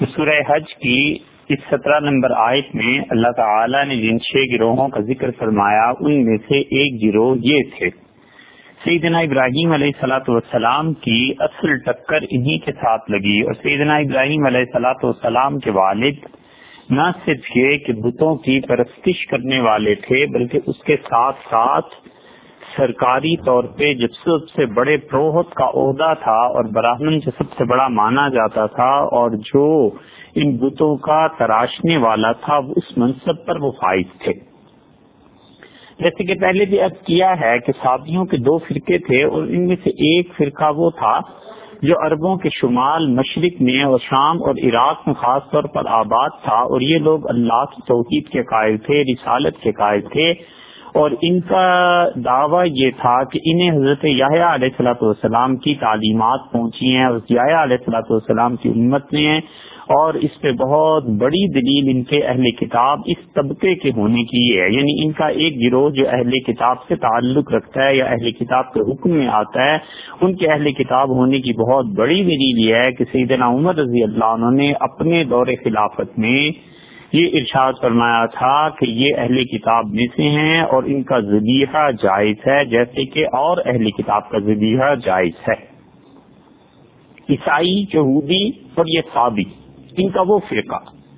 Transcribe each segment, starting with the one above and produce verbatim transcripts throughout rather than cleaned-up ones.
تو سورہ حج کی اس سترہ نمبر آیت میں اللہ تعالی نے جن چھ گروہوں کا ذکر فرمایا ان میں سے ایک گروہ یہ تھے۔ سیدنا ابراہیم علیہ الصلوۃ والسلام کی اصل ٹکر انہی کے ساتھ لگی، اور سیدنا ابراہیم علیہ الصلوۃ والسلام کے والد نہ صرف یہ کہ بتوں کی پرستش کرنے والے تھے بلکہ اس کے ساتھ ساتھ سرکاری طور پہ جو سب سے بڑے پروہت کا عہدہ تھا اور براہمن جو سب سے بڑا مانا جاتا تھا اور جو ان بتوں کا تراشنے والا تھا اس منصب پر وہ فائز تھے۔ جیسے کہ پہلے بھی عرض کیا ہے کہ صحابیوں کے دو فرقے تھے، اور ان میں سے ایک فرقہ وہ تھا جو عربوں کے شمال مشرق میں اور شام اور عراق میں خاص طور پر آباد تھا، اور یہ لوگ اللہ کی توحید کے قائل تھے، رسالت کے قائل تھے، اور ان کا دعویٰ یہ تھا کہ انہیں حضرت یحییٰ علیہ الصلوۃ والسلام کی تعلیمات پہنچی ہیں، حضرت یحییٰ علیہ الصلوۃ والسلام کی امت میں ہیں، اور اس پہ بہت بڑی دلیل ان کے اہل کتاب اس طبقے کے ہونے کی ہے، یعنی ان کا ایک گروہ جو اہل کتاب سے تعلق رکھتا ہے یا اہل کتاب کے حکم میں آتا ہے، ان کے اہل کتاب ہونے کی بہت بڑی دلیل یہ ہے کہ سیدنا عمر رضی اللہ عنہ نے اپنے دور خلافت میں یہ ارشاد فرمایا تھا کہ یہ اہل کتاب میں سے ہیں اور ان کا ذبیحہ جائز ہے جیسے کہ اور اہل کتاب کا ذبیحہ جائز ہے۔ عیسائی، یہودی اور یہ صابی، ان کا وہ فرقہ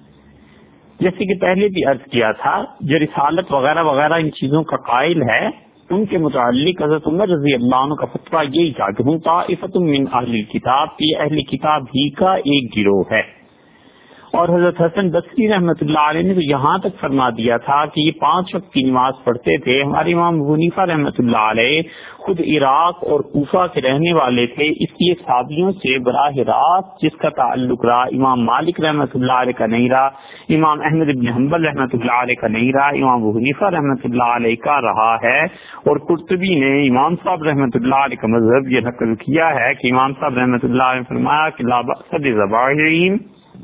جیسے کہ پہلے بھی عرض کیا تھا جو رسالت وغیرہ وغیرہ ان چیزوں کا قائل ہے، ان کے متعلق حضرت عمر رضی اللہ عنہ کا فتویٰ یہی تھا کہ ہم طائفۃ من اہل الکتاب، یہ اہل کتاب ہی کا ایک گروہ ہے۔ اور حضرت حسن بصری رحمۃ اللہ علیہ نے تو یہاں تک فرما دیا تھا کہ یہ پانچ وقت کی نماز پڑھتے تھے۔ ہمارے امام ابو حنیفہ رحمۃ اللہ علیہ خود عراق اور کوفہ کے رہنے والے تھے، اس لیے صحابیوں سے براہ راست جس کا تعلق رہا امام مالک رحمۃ اللہ علیہ کا نہیں رہا، امام احمد بن حنبل رحمۃ اللہ علیہ کا نہیں رہا، امام ابو حنیفہ رحمۃ اللہ علیہ کا رہا ہے۔ اور قرطبی نے امام صاحب رحمۃ اللہ علیہ کا مذہب یہ نقل کیا ہے کہ امام صاحب رحمۃ اللہ علیہ نے فرمایا کہ لا بأس بذبائحہم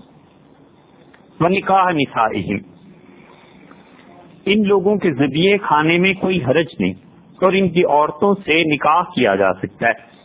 و نکاح نسائہم، ان لوگوں کے ذبیحے کھانے میں کوئی حرج نہیں اور ان کی عورتوں سے نکاح کیا جا سکتا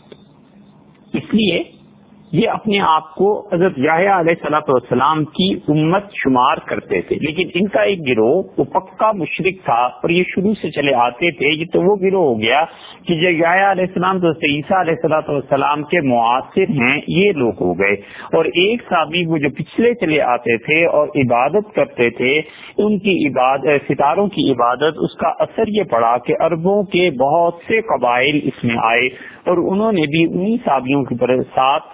ہے۔ اس لیے یہ اپنے آپ کو حضرت یحییٰ علیہ الصلوۃ والسلام کی امت شمار کرتے تھے، لیکن ان کا ایک گروہ وہ پکا مشرک تھا اور یہ شروع سے چلے آتے تھے۔ یہ تو وہ گروہ ہو گیا کہ جو یحییٰ علیہ السلام تو عیسیٰ علیہ الصلوۃ والسلام کے معاصر ہیں، یہ لوگ ہو گئے۔ اور ایک صحابی وہ جو پچھلے چلے آتے تھے اور عبادت کرتے تھے، ان کی عبادت ستاروں کی عبادت، اس کا اثر یہ پڑا کہ عربوں کے بہت سے قبائل اس میں آئے اور انہوں نے بھی انہی صحابیوں کے ساتھ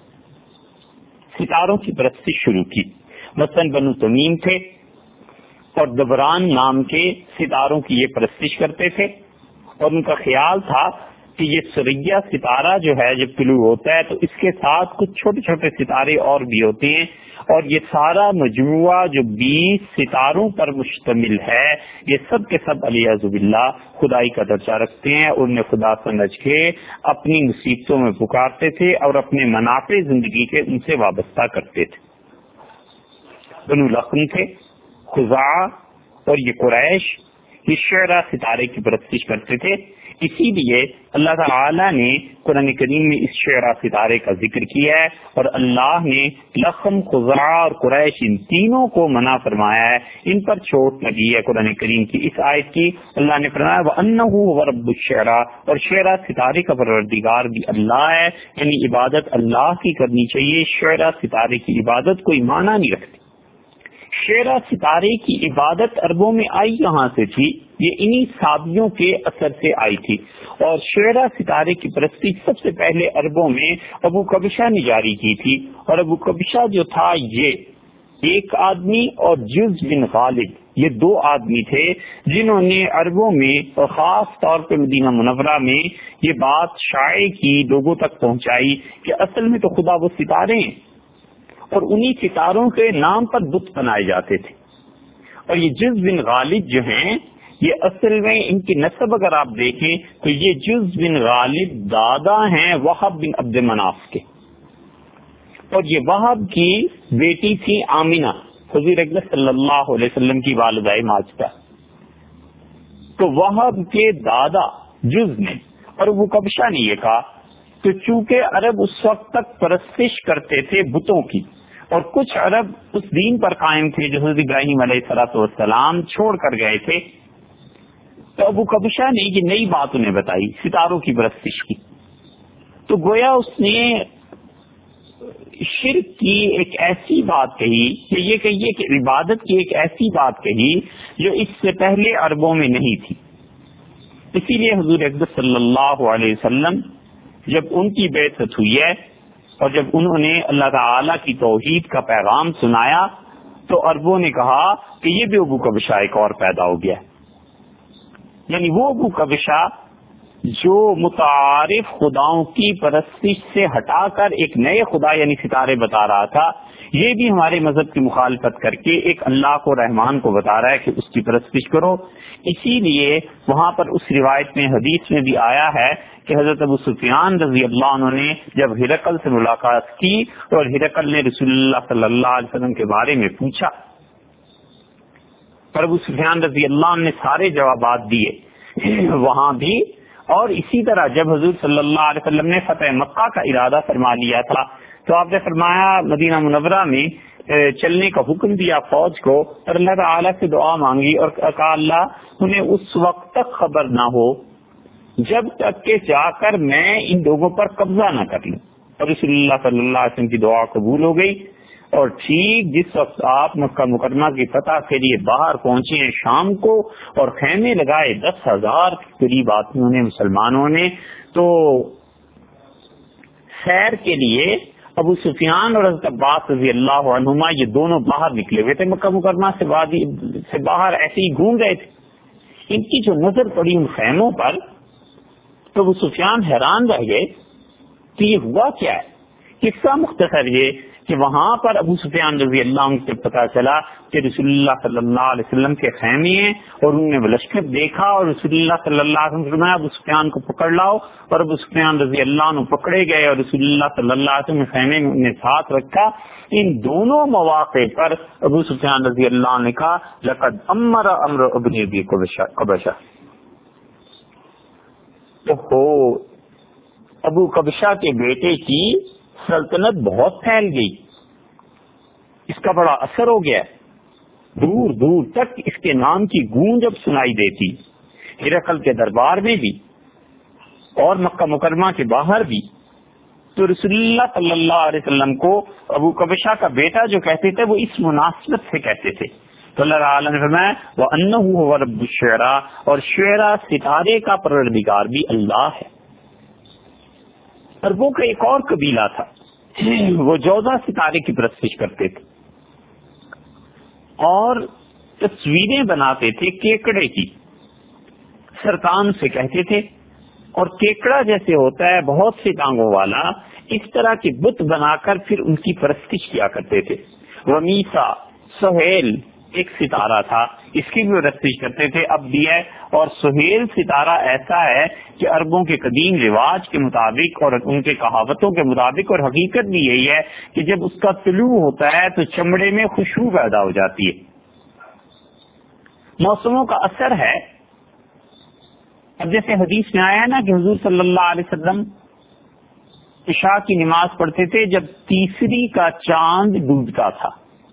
ستاروں کی پرستش شروع کی۔ مثلاً بنو تمیم تھے اور دبران نام کے ستاروں کی یہ پرستش کرتے تھے، اور ان کا خیال تھا کہ یہ سریا ستارہ جو ہے جب طلوع ہوتا ہے تو اس کے ساتھ کچھ چھوٹے چھوٹے ستارے اور بھی ہوتے ہیں، اور یہ سارا مجموعہ جو بیس ستاروں پر مشتمل ہے یہ سب کے سب علیہ باللہ خدائی کا درجہ رکھتے ہیں، اور انہیں خدا سمجھ کے اپنی مصیبتوں میں پکارتے تھے اور اپنے منافع زندگی کے ان سے وابستہ کرتے تھے۔ بنو لخم تھے، خزاعہ اور یہ قریش، یہ شعرا ستارے کی پرستش کرتے تھے۔ اسی لیے اللہ تعالی نے قرآن کریم میں اس شعرا ستارے کا ذکر کیا ہے، اور اللہ نے لخم، خزاعہ اور قریش ان تینوں کو منع فرمایا ہے، ان پر چوٹ لگی ہے قرآن کریم کی اس آیت کی۔ اللہ نے فرمایا وَأَنَّهُ هُوَ رَبُّ الشِّعْرَىٰ، اور شعرا ستارے کا پروردگار بھی اللہ ہے، یعنی عبادت اللہ کی کرنی چاہیے۔ شعرا ستارے کی عبادت کوئی معنی نہیں رکھتی۔ شعرا ستارے کی عبادت عربوں میں آئی کہاں سے تھی؟ یہ انہی صحابیوں کے اثر سے آئی تھی، اور شعرا ستارے کی پرستی سب سے پہلے عربوں میں ابو قبیشہ نے جاری کی تھی، اور ابو قبیشہ جو تھا یہ ایک آدمی اور جز بن غالب، یہ دو آدمی تھے جنہوں نے عربوں میں اور خاص طور پہ مدینہ منورہ میں یہ بات شائع کی، لوگوں تک پہنچائی کہ اصل میں تو خدا وہ ستارے ہیں، اور انہی ستاروں کے نام پر بت بنائے جاتے تھے۔ اور یہ جز بن غالب جو ہیں یہ اصل میں ان کی نسب اگر آپ دیکھیں تو یہ جز بن غالب دادا ہیں وہب بن عبد مناف کے، اور یہ وہب کی بیٹی تھی آمینہ، حضور اکرم صلی اللہ علیہ وسلم کی والدہ ماجدہ۔ تو وہب کے دادا جز نے اور ابو قبیشہ نے یہ کہا کہ چونکہ عرب اس وقت تک پرستش کرتے تھے بتوں کی، اور کچھ عرب اس دین پر قائم تھے جو حضرت ابراہیم علیہ الصلوۃ والسلام چھوڑ کر گئے تھے. تو ابو قبشہ نے یہ نئی بات انہیں بتائی ستاروں کی پرستش کی. تو گویا اس نے شرک کی ایک ایسی بات کہی کہ یہ کہیے کہ عبادت کی ایک ایسی بات کہی جو اس سے پہلے عربوں میں نہیں تھی. اسی لیے حضور اقدس صلی اللہ علیہ وسلم جب ان کی بعثت ہوئی ہے اور جب انہوں نے اللہ تعالی کی توحید کا پیغام سنایا تو عربوں نے کہا کہ یہ بھی ابو قبشہ ایک اور پیدا ہو گیا. یعنی وہ ابو قبشہ جو متعارف خداؤں کی پرستش سے ہٹا کر ایک نئے خدا یعنی ستارے بتا رہا تھا، یہ بھی ہمارے مذہب کی مخالفت کر کے ایک اللہ کو رحمان کو بتا رہا ہے کہ اس کی پرستش کرو. اسی لیے وہاں پر اس روایت میں حدیث میں بھی آیا ہے کہ حضرت ابو سفیان رضی اللہ عنہ نے جب ہرقل سے ملاقات کی اور ہرقل نے رسول اللہ صلی اللہ علیہ وسلم کے بارے میں پوچھا اور ابو سفیان رضی اللہ عنہ نے سارے جوابات دیے وہاں بھی. اور اسی طرح جب حضور صلی اللہ علیہ وسلم نے فتح مکہ کا ارادہ فرما لیا تھا تو آپ نے فرمایا مدینہ منورہ میں چلنے کا حکم دیا فوج کو اور اللہ تعالیٰ سے دعا مانگی اور کہا اللہ انہیں اس وقت تک خبر نہ ہو جب تک کہ جا کر میں ان لوگوں پر قبضہ نہ کر لوں. اور رسول اللہ صلی اللہ علیہ وسلم کی دعا قبول ہو گئی اور ٹھیک جس وقت آپ مکہ مکرمہ کی فتح کے لیے باہر پہنچے ہیں شام کو اور خیمے لگائے دس ہزار کے قریب آدمیوں نے مسلمانوں نے تو سیر کے لیے ابو سفیان اور حضرت عباس رضی اللہ عنہما یہ دونوں باہر نکلے ہوئے تھے مکہ مکرمہ سے وادی سے باہر ایسے ہی گھوم رہے تھے. ان کی جو نظر پڑی ان خیموں پر تو ابو سفیان حیران رہ گئے کہ یہ ہوا کیا ہے. قصہ مختصر یہ کہ وہاں پر ابو سفیان رضی اللہ عنہ سے پتا چلا کہ رسول اللہ صلی اللہ علیہ وسلم کے خیمے ہیں اور انہوں نے وہ لشکر دیکھا اور رسول اللہ صلی اللہ علیہ وسلم نے ابو سفیان کو پکڑ لاؤ اور ابو سفیان رضی اللہ عنہ پکڑے گئے اور رسول اللہ صلی اللہ علیہ وسلم خیمے میں انہیں ساتھ رکھا. ان دونوں مواقع پر ابو سفیان رضی اللہ عنہ نے کہا لقد امر امر ابن ابی قبشہ. اوہو ابو قبشہ کے بیٹے کی سلطنت بہت پھیل گئی، اس کا بڑا اثر ہو گیا، دور دور تک اس کے نام کی گونج اب سنائی دیتی، ہرقل کے دربار میں بھی اور مکہ مکرمہ کے باہر بھی. تو رسول اللہ صلی اللہ علیہ وسلم کو ابو قبشہ کا بیٹا جو کہتے تھے وہ اس مناسبت سے کہتے تھے. تو اللہ تعالیٰ نے فرمایا وَأَنَّهُ هُوَ رَبُّ الشُّعَرَاء، اور شعرا ستارے کا پروردگار بھی اللہ ہے. عربوں کا ایک اور قبیلہ تھا وہ جوزہ ستارے کی پرستش کرتے تھے اور تصویریں بناتے تھے کیکڑے کی، سرطان سے کہتے تھے، اور کیکڑا جیسے ہوتا ہے بہت سی ٹانگوں والا اس طرح کے بت بنا کر پھر ان کی پرستش کیا کرتے تھے. ومیسا سہیل ایک ستارہ تھا اس کی بھی پرستش کرتے تھے اب بھی ہے. اور سہیل ستارہ ایسا ہے کہ عربوں کے قدیم رواج کے مطابق اور ان کے کہاوتوں کے مطابق اور حقیقت بھی یہی ہے کہ جب اس کا طلوع ہوتا ہے تو چمڑے میں خوشبو پیدا ہو جاتی ہے. موسموں کا اثر ہے. اب جیسے حدیث میں آیا ہے نا کہ حضور صلی اللہ علیہ وسلم عشاء کی نماز پڑھتے تھے جب تیسری کا چاند ڈوبتا تھا.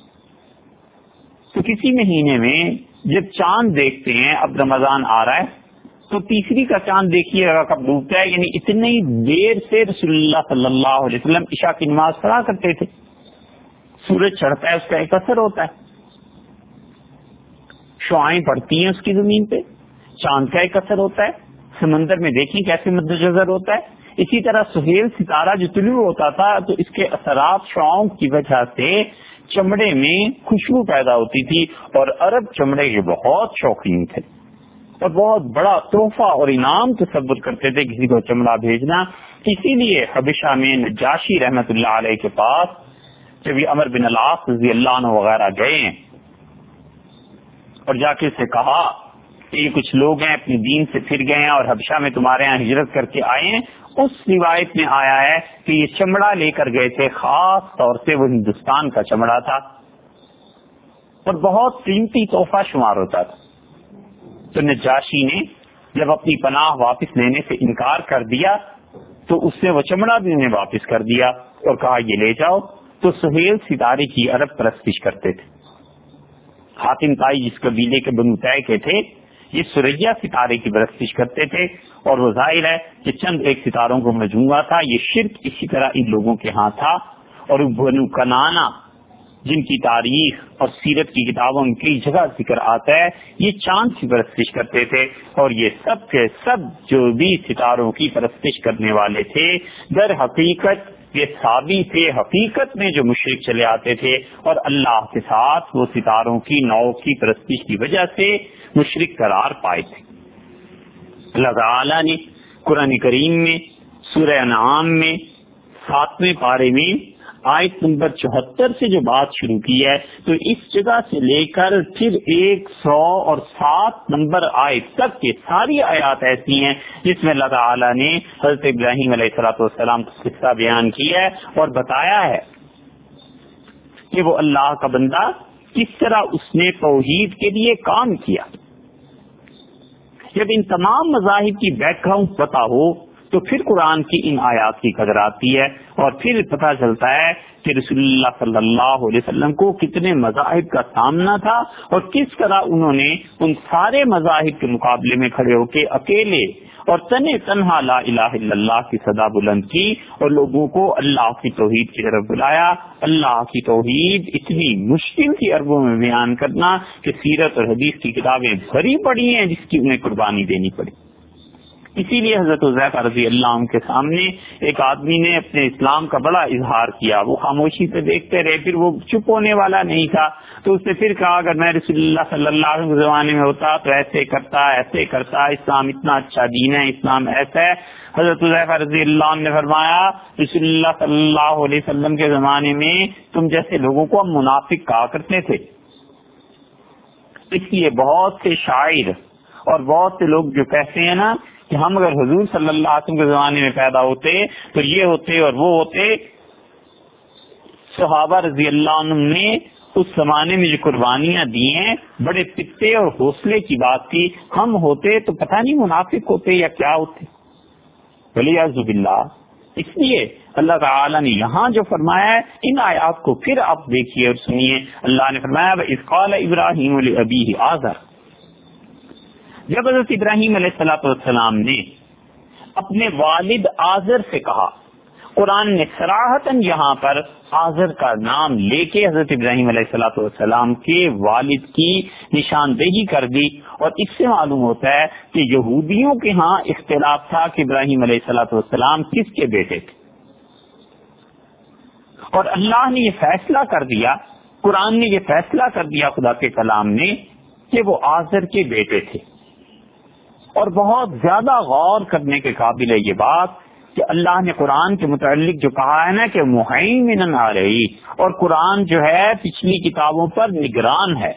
تو کسی مہینے میں جب چاند دیکھتے ہیں، اب رمضان آ رہا ہے تو تیسری کا چاند دیکھیے گا کب ڈوبتا ہے، یعنی اتنی دیر سے رسول اللہ صلی اللہ علیہ وسلم عشاء کی نماز پڑھا کرتے تھے. سورج چڑھتا ہے اس کا ایک اثر ہوتا ہے، شعائیں پڑتی ہیں اس کی زمین پہ، چاند کا ایک اثر ہوتا ہے. سمندر میں دیکھیں کیسے مدنظر ہوتا ہے. اسی طرح سہیل ستارہ جو طلوع ہوتا تھا تو اس کے اثرات شعاؤں کی وجہ سے چمڑے میں خوشبو پیدا ہوتی تھی اور عرب چمڑے کے بہت شوقین تھے اور بہت بڑا تحفہ اور انعام تصور کرتے تھے کسی کو چمڑا بھیجنا. اسی لیے حبشہ میں نجاشی رحمت اللہ علیہ کے پاس جب یہ عمر بن العاص رضی اللہ عنہ وغیرہ گئے ہیں اور جا کے سے کہا کہ یہ کچھ لوگ ہیں اپنے دین سے پھر گئے ہیں اور حبشہ میں تمہارے یہاں ہجرت کر کے آئے ہیں، اس روایت میں آیا ہے کہ یہ چمڑا لے کر گئے تھے، خاص طور سے وہ ہندوستان کا چمڑا تھا اور بہت قیمتی تحفہ شمار ہوتا تھا. تو نجاشی نے جب اپنی پناہ واپس لینے سے انکار کر دیا تو اس نے وہ چمڑا بھی انہیں واپس کر دیا اور کہا یہ لے جاؤ. تو سہیل ستارے کی عرب پرستش کرتے تھے. حاتم تائی جس قبیلے کے بنو طے کے تھے یہ سریا ستارے کی پرستش کرتے تھے، اور وہ ظاہر ہے کہ چند ایک ستاروں کو مجموعہ تھا. یہ شرک اسی طرح ان لوگوں کے ہاں تھا. اور بنو کنانا جن کی تاریخ اور سیرت کی کتابوں میں کئی جگہ ذکر آتا ہے یہ چاند کی پرستش کرتے تھے. اور یہ سب کے سب جو بھی ستاروں کی پرستش کرنے والے تھے در حقیقت یہ ثابی تھے، حقیقت میں جو مشرک چلے آتے تھے اور اللہ کے ساتھ وہ ستاروں کی نو کی پرستش کی وجہ سے مشرک قرار پائے تھے. اللہ تعالی نے قرآن کریم میں سورہ انعام میں ساتویں پارے میں آیت نمبر چوہتر سے جو بات شروع کی ہے تو اس جگہ سے لے کر پھر ایک سو اور سات نمبر آیت تک کے ساری آیات ایسی ہیں جس میں اللہ تعالی نے حضرت ابراہیم علیہ الصلوۃ والسلام کا قصہ بیان کیا ہے اور بتایا ہے کہ وہ اللہ کا بندہ کس طرح اس نے توحید کے لیے کام کیا. جب ان تمام مذاہب کی بیک گراؤنڈ پتہ ہو تو پھر قرآن کی ان آیات کی قدر آتی ہے اور پھر پتہ چلتا ہے کہ رسول اللہ صلی اللہ علیہ وسلم کو کتنے مذاہب کا سامنا تھا اور کس طرح انہوں نے ان سارے مذاہب کے مقابلے میں کھڑے ہو کے اکیلے اور تنے تنہا لا الہ الا اللہ کی صدا بلند کی اور لوگوں کو اللہ کی توحید کی طرف بلایا. اللہ کی توحید اتنی مشکل تھی عربوں میں بیان کرنا کہ سیرت اور حدیث کی کتابیں بھری پڑی ہیں جس کی انہیں قربانی دینی پڑی. اسی لیے حضرت حذیفہ رضی اللہ عنہ کے سامنے ایک آدمی نے اپنے اسلام کا بڑا اظہار کیا. وہ خاموشی سے دیکھتے رہے، پھر وہ چپ ہونے والا نہیں تھا تو اس نے پھر کہا اگر میں رسول اللہ صلی اللہ علیہ وسلم کے زمانے میں ہوتا تو ایسے کرتا ایسے کرتا، اسلام اتنا اچھا دین ہے، اسلام ایسا ہے. حضرت حذیفہ رضی اللہ عنہ نے فرمایا رسول اللہ صلی اللہ علیہ وسلم کے زمانے میں تم جیسے لوگوں کو ہم منافق کہا کرتے تھے. اس لیے بہت سے شاعر اور بہت سے لوگ جو کہتے ہیں نا کہ ہم اگر حضور صلی اللہ علیہ وسلم کے زمانے میں پیدا ہوتے تو یہ ہوتے اور وہ ہوتے. صحابہ رضی اللہ عنہ نے اس زمانے میں جو قربانیاں دی ہیں بڑے پتے اور حوصلے کی بات تھی. ہم ہوتے تو پتہ نہیں منافق ہوتے یا کیا ہوتے، ولیعوذ باللہ. اس لیے اللہ تعالی نے یہاں جو فرمایا ہے ان آیات کو پھر آپ دیکھیے اور سنیے. اللہ نے فرمایا وَإِذْ قَالَ إِبْرَاهِيمُ لِأَبِيهِ آزَرَ، جب حضرت ابراہیم علیہ الصلوۃ والسلام نے اپنے والد آزر سے کہا. قرآن نے صراحتاً یہاں پر آزر کا نام لے کے حضرت ابراہیم علیہ الصلوۃ والسلام کے والد کی نشاندہی کر دی اور اس سے معلوم ہوتا ہے کہ یہودیوں کے ہاں اختلاف تھا کہ ابراہیم علیہ الصلوۃ والسلام کس کے بیٹے تھے. اور اللہ نے یہ فیصلہ کر دیا، قرآن نے یہ فیصلہ کر دیا خدا کے کلام نے کہ وہ آزر کے بیٹے تھے. اور بہت زیادہ غور کرنے کے قابل ہے یہ بات کہ اللہ نے قرآن کے متعلق جو کہا ہے نا کہ مہیمن علیہ، اور قرآن جو ہے پچھلی کتابوں پر نگران ہے.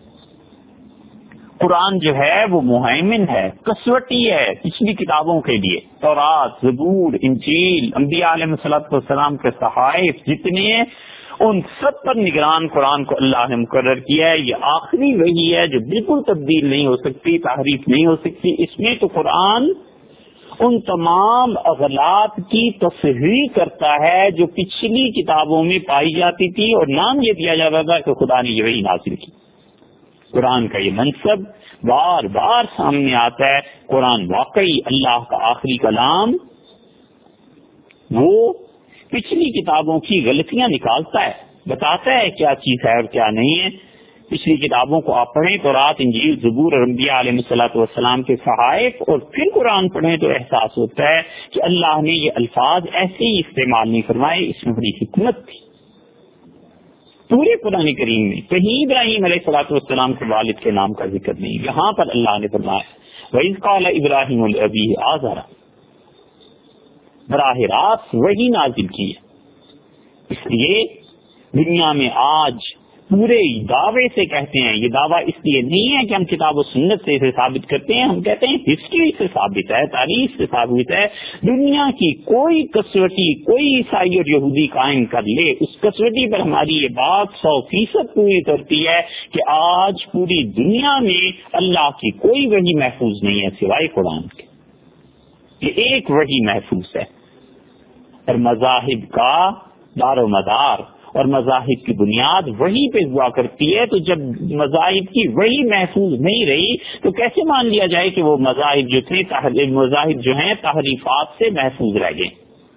قرآن جو ہے وہ مہیمن ہے، کسوٹی ہے پچھلی کتابوں کے لیے. تورات، زبور، انجیل، انبیاء علیہ الصلوۃ والسلام کے صحائف جتنے ہیں ان سب پر نگران قرآن کو اللہ نے مقرر کیا ہے. یہ آخری وحی ہے جو بالکل تبدیل نہیں ہو سکتی، تحریف نہیں ہو سکتی. اس میں تو قرآن ان تمام اغلاط کی تصحیح کرتا ہے جو پچھلی کتابوں میں پائی جاتی تھی اور نام یہ دیا جاتا تھا کہ خدا نے یہ وحی نازل کی. قرآن کا یہ منصب بار بار سامنے آتا ہے. قرآن واقعی اللہ کا آخری کلام وہ پچھلی کتابوں کی غلطیاں نکالتا ہے، بتاتا ہے کیا چیز ہے اور کیا نہیں ہے. پچھلی کتابوں کو آپ پڑھیں تو رات انجیل، زبور اور انبیاء علیہ الصلوۃ والسلام کے صحائف اور پھر قرآن پڑھیں تو احساس ہوتا ہے کہ اللہ نے یہ الفاظ ایسے ہی استعمال نہیں فرمائے، اس میں بڑی حکمت تھی. پورے قرآن کریم میں کہیں ابراہیم علیہ الصلوۃ والسلام کے والد کے نام کا ذکر نہیں. یہاں پر اللہ نے فرمایا وَإِذْ قَالَ إِبْرَاهِيمُ لِأَبِيهِ آزَرَ، براہ راست وہی نازل کی ہے. اس لیے دنیا میں آج پورے دعوے سے کہتے ہیں، یہ دعویٰ اس لیے نہیں ہے کہ ہم کتاب و سنت سے اسے ثابت کرتے ہیں، ہم کہتے ہیں ہسٹری سے ثابت ہے، تاریخ سے ثابت ہے. دنیا کی کوئی کسوٹی کوئی عیسائی اور یہودی قائم کر لے، اس کسوٹی پر ہماری یہ بات سو فیصد پوری کرتی ہے کہ آج پوری دنیا میں اللہ کی کوئی وحی محفوظ نہیں ہے سوائے قرآن کے. یہ ایک وحی محفوظ ہے. اور مذاہب کا دار و مدار اور مذاہب کی بنیاد وہی پہ ہوا کرتی ہے. تو جب مذاہب کی وہی محفوظ نہیں رہی تو کیسے مان لیا جائے کہ وہ مذاہب جو تھے مذاہب جو ہیں تحریفات سے محفوظ رہ گئے؟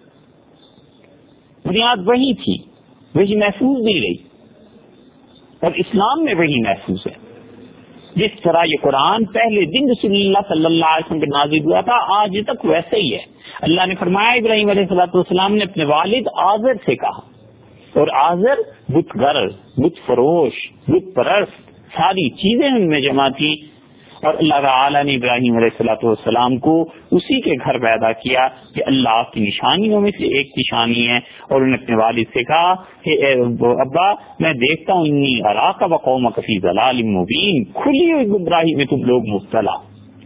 بنیاد وہی تھی، وہی محفوظ نہیں رہی، اور اسلام میں وہی محفوظ ہے. جس طرح یہ قرآن پہلے دن رسول اللہ صلی اللہ علیہ وسلم پہ نازل ہوا تھا آج تک ویسے ہی ہے. اللہ نے فرمایا ابراہیم علیہ الصلوۃ والسلام نے اپنے والد آزر سے کہا، اور آزر بت گر، بت فروش، بت پرست ساری چیزیں ان میں جمع تھی، اور اللہ تعالی نے ابراہیم علیہ الصلوۃ والسلام کو اسی کے گھر پیدا کیا کہ اللہ کی نشانیوں میں سے ایک نشانی ہے. اور انہوں نے اپنے والد سے کہا کہ ابا میں دیکھتا ہوں انی اراک وقومک فی ضلال مبین، کھلی ہوئی گمراہی میں تم لوگ مبتلا.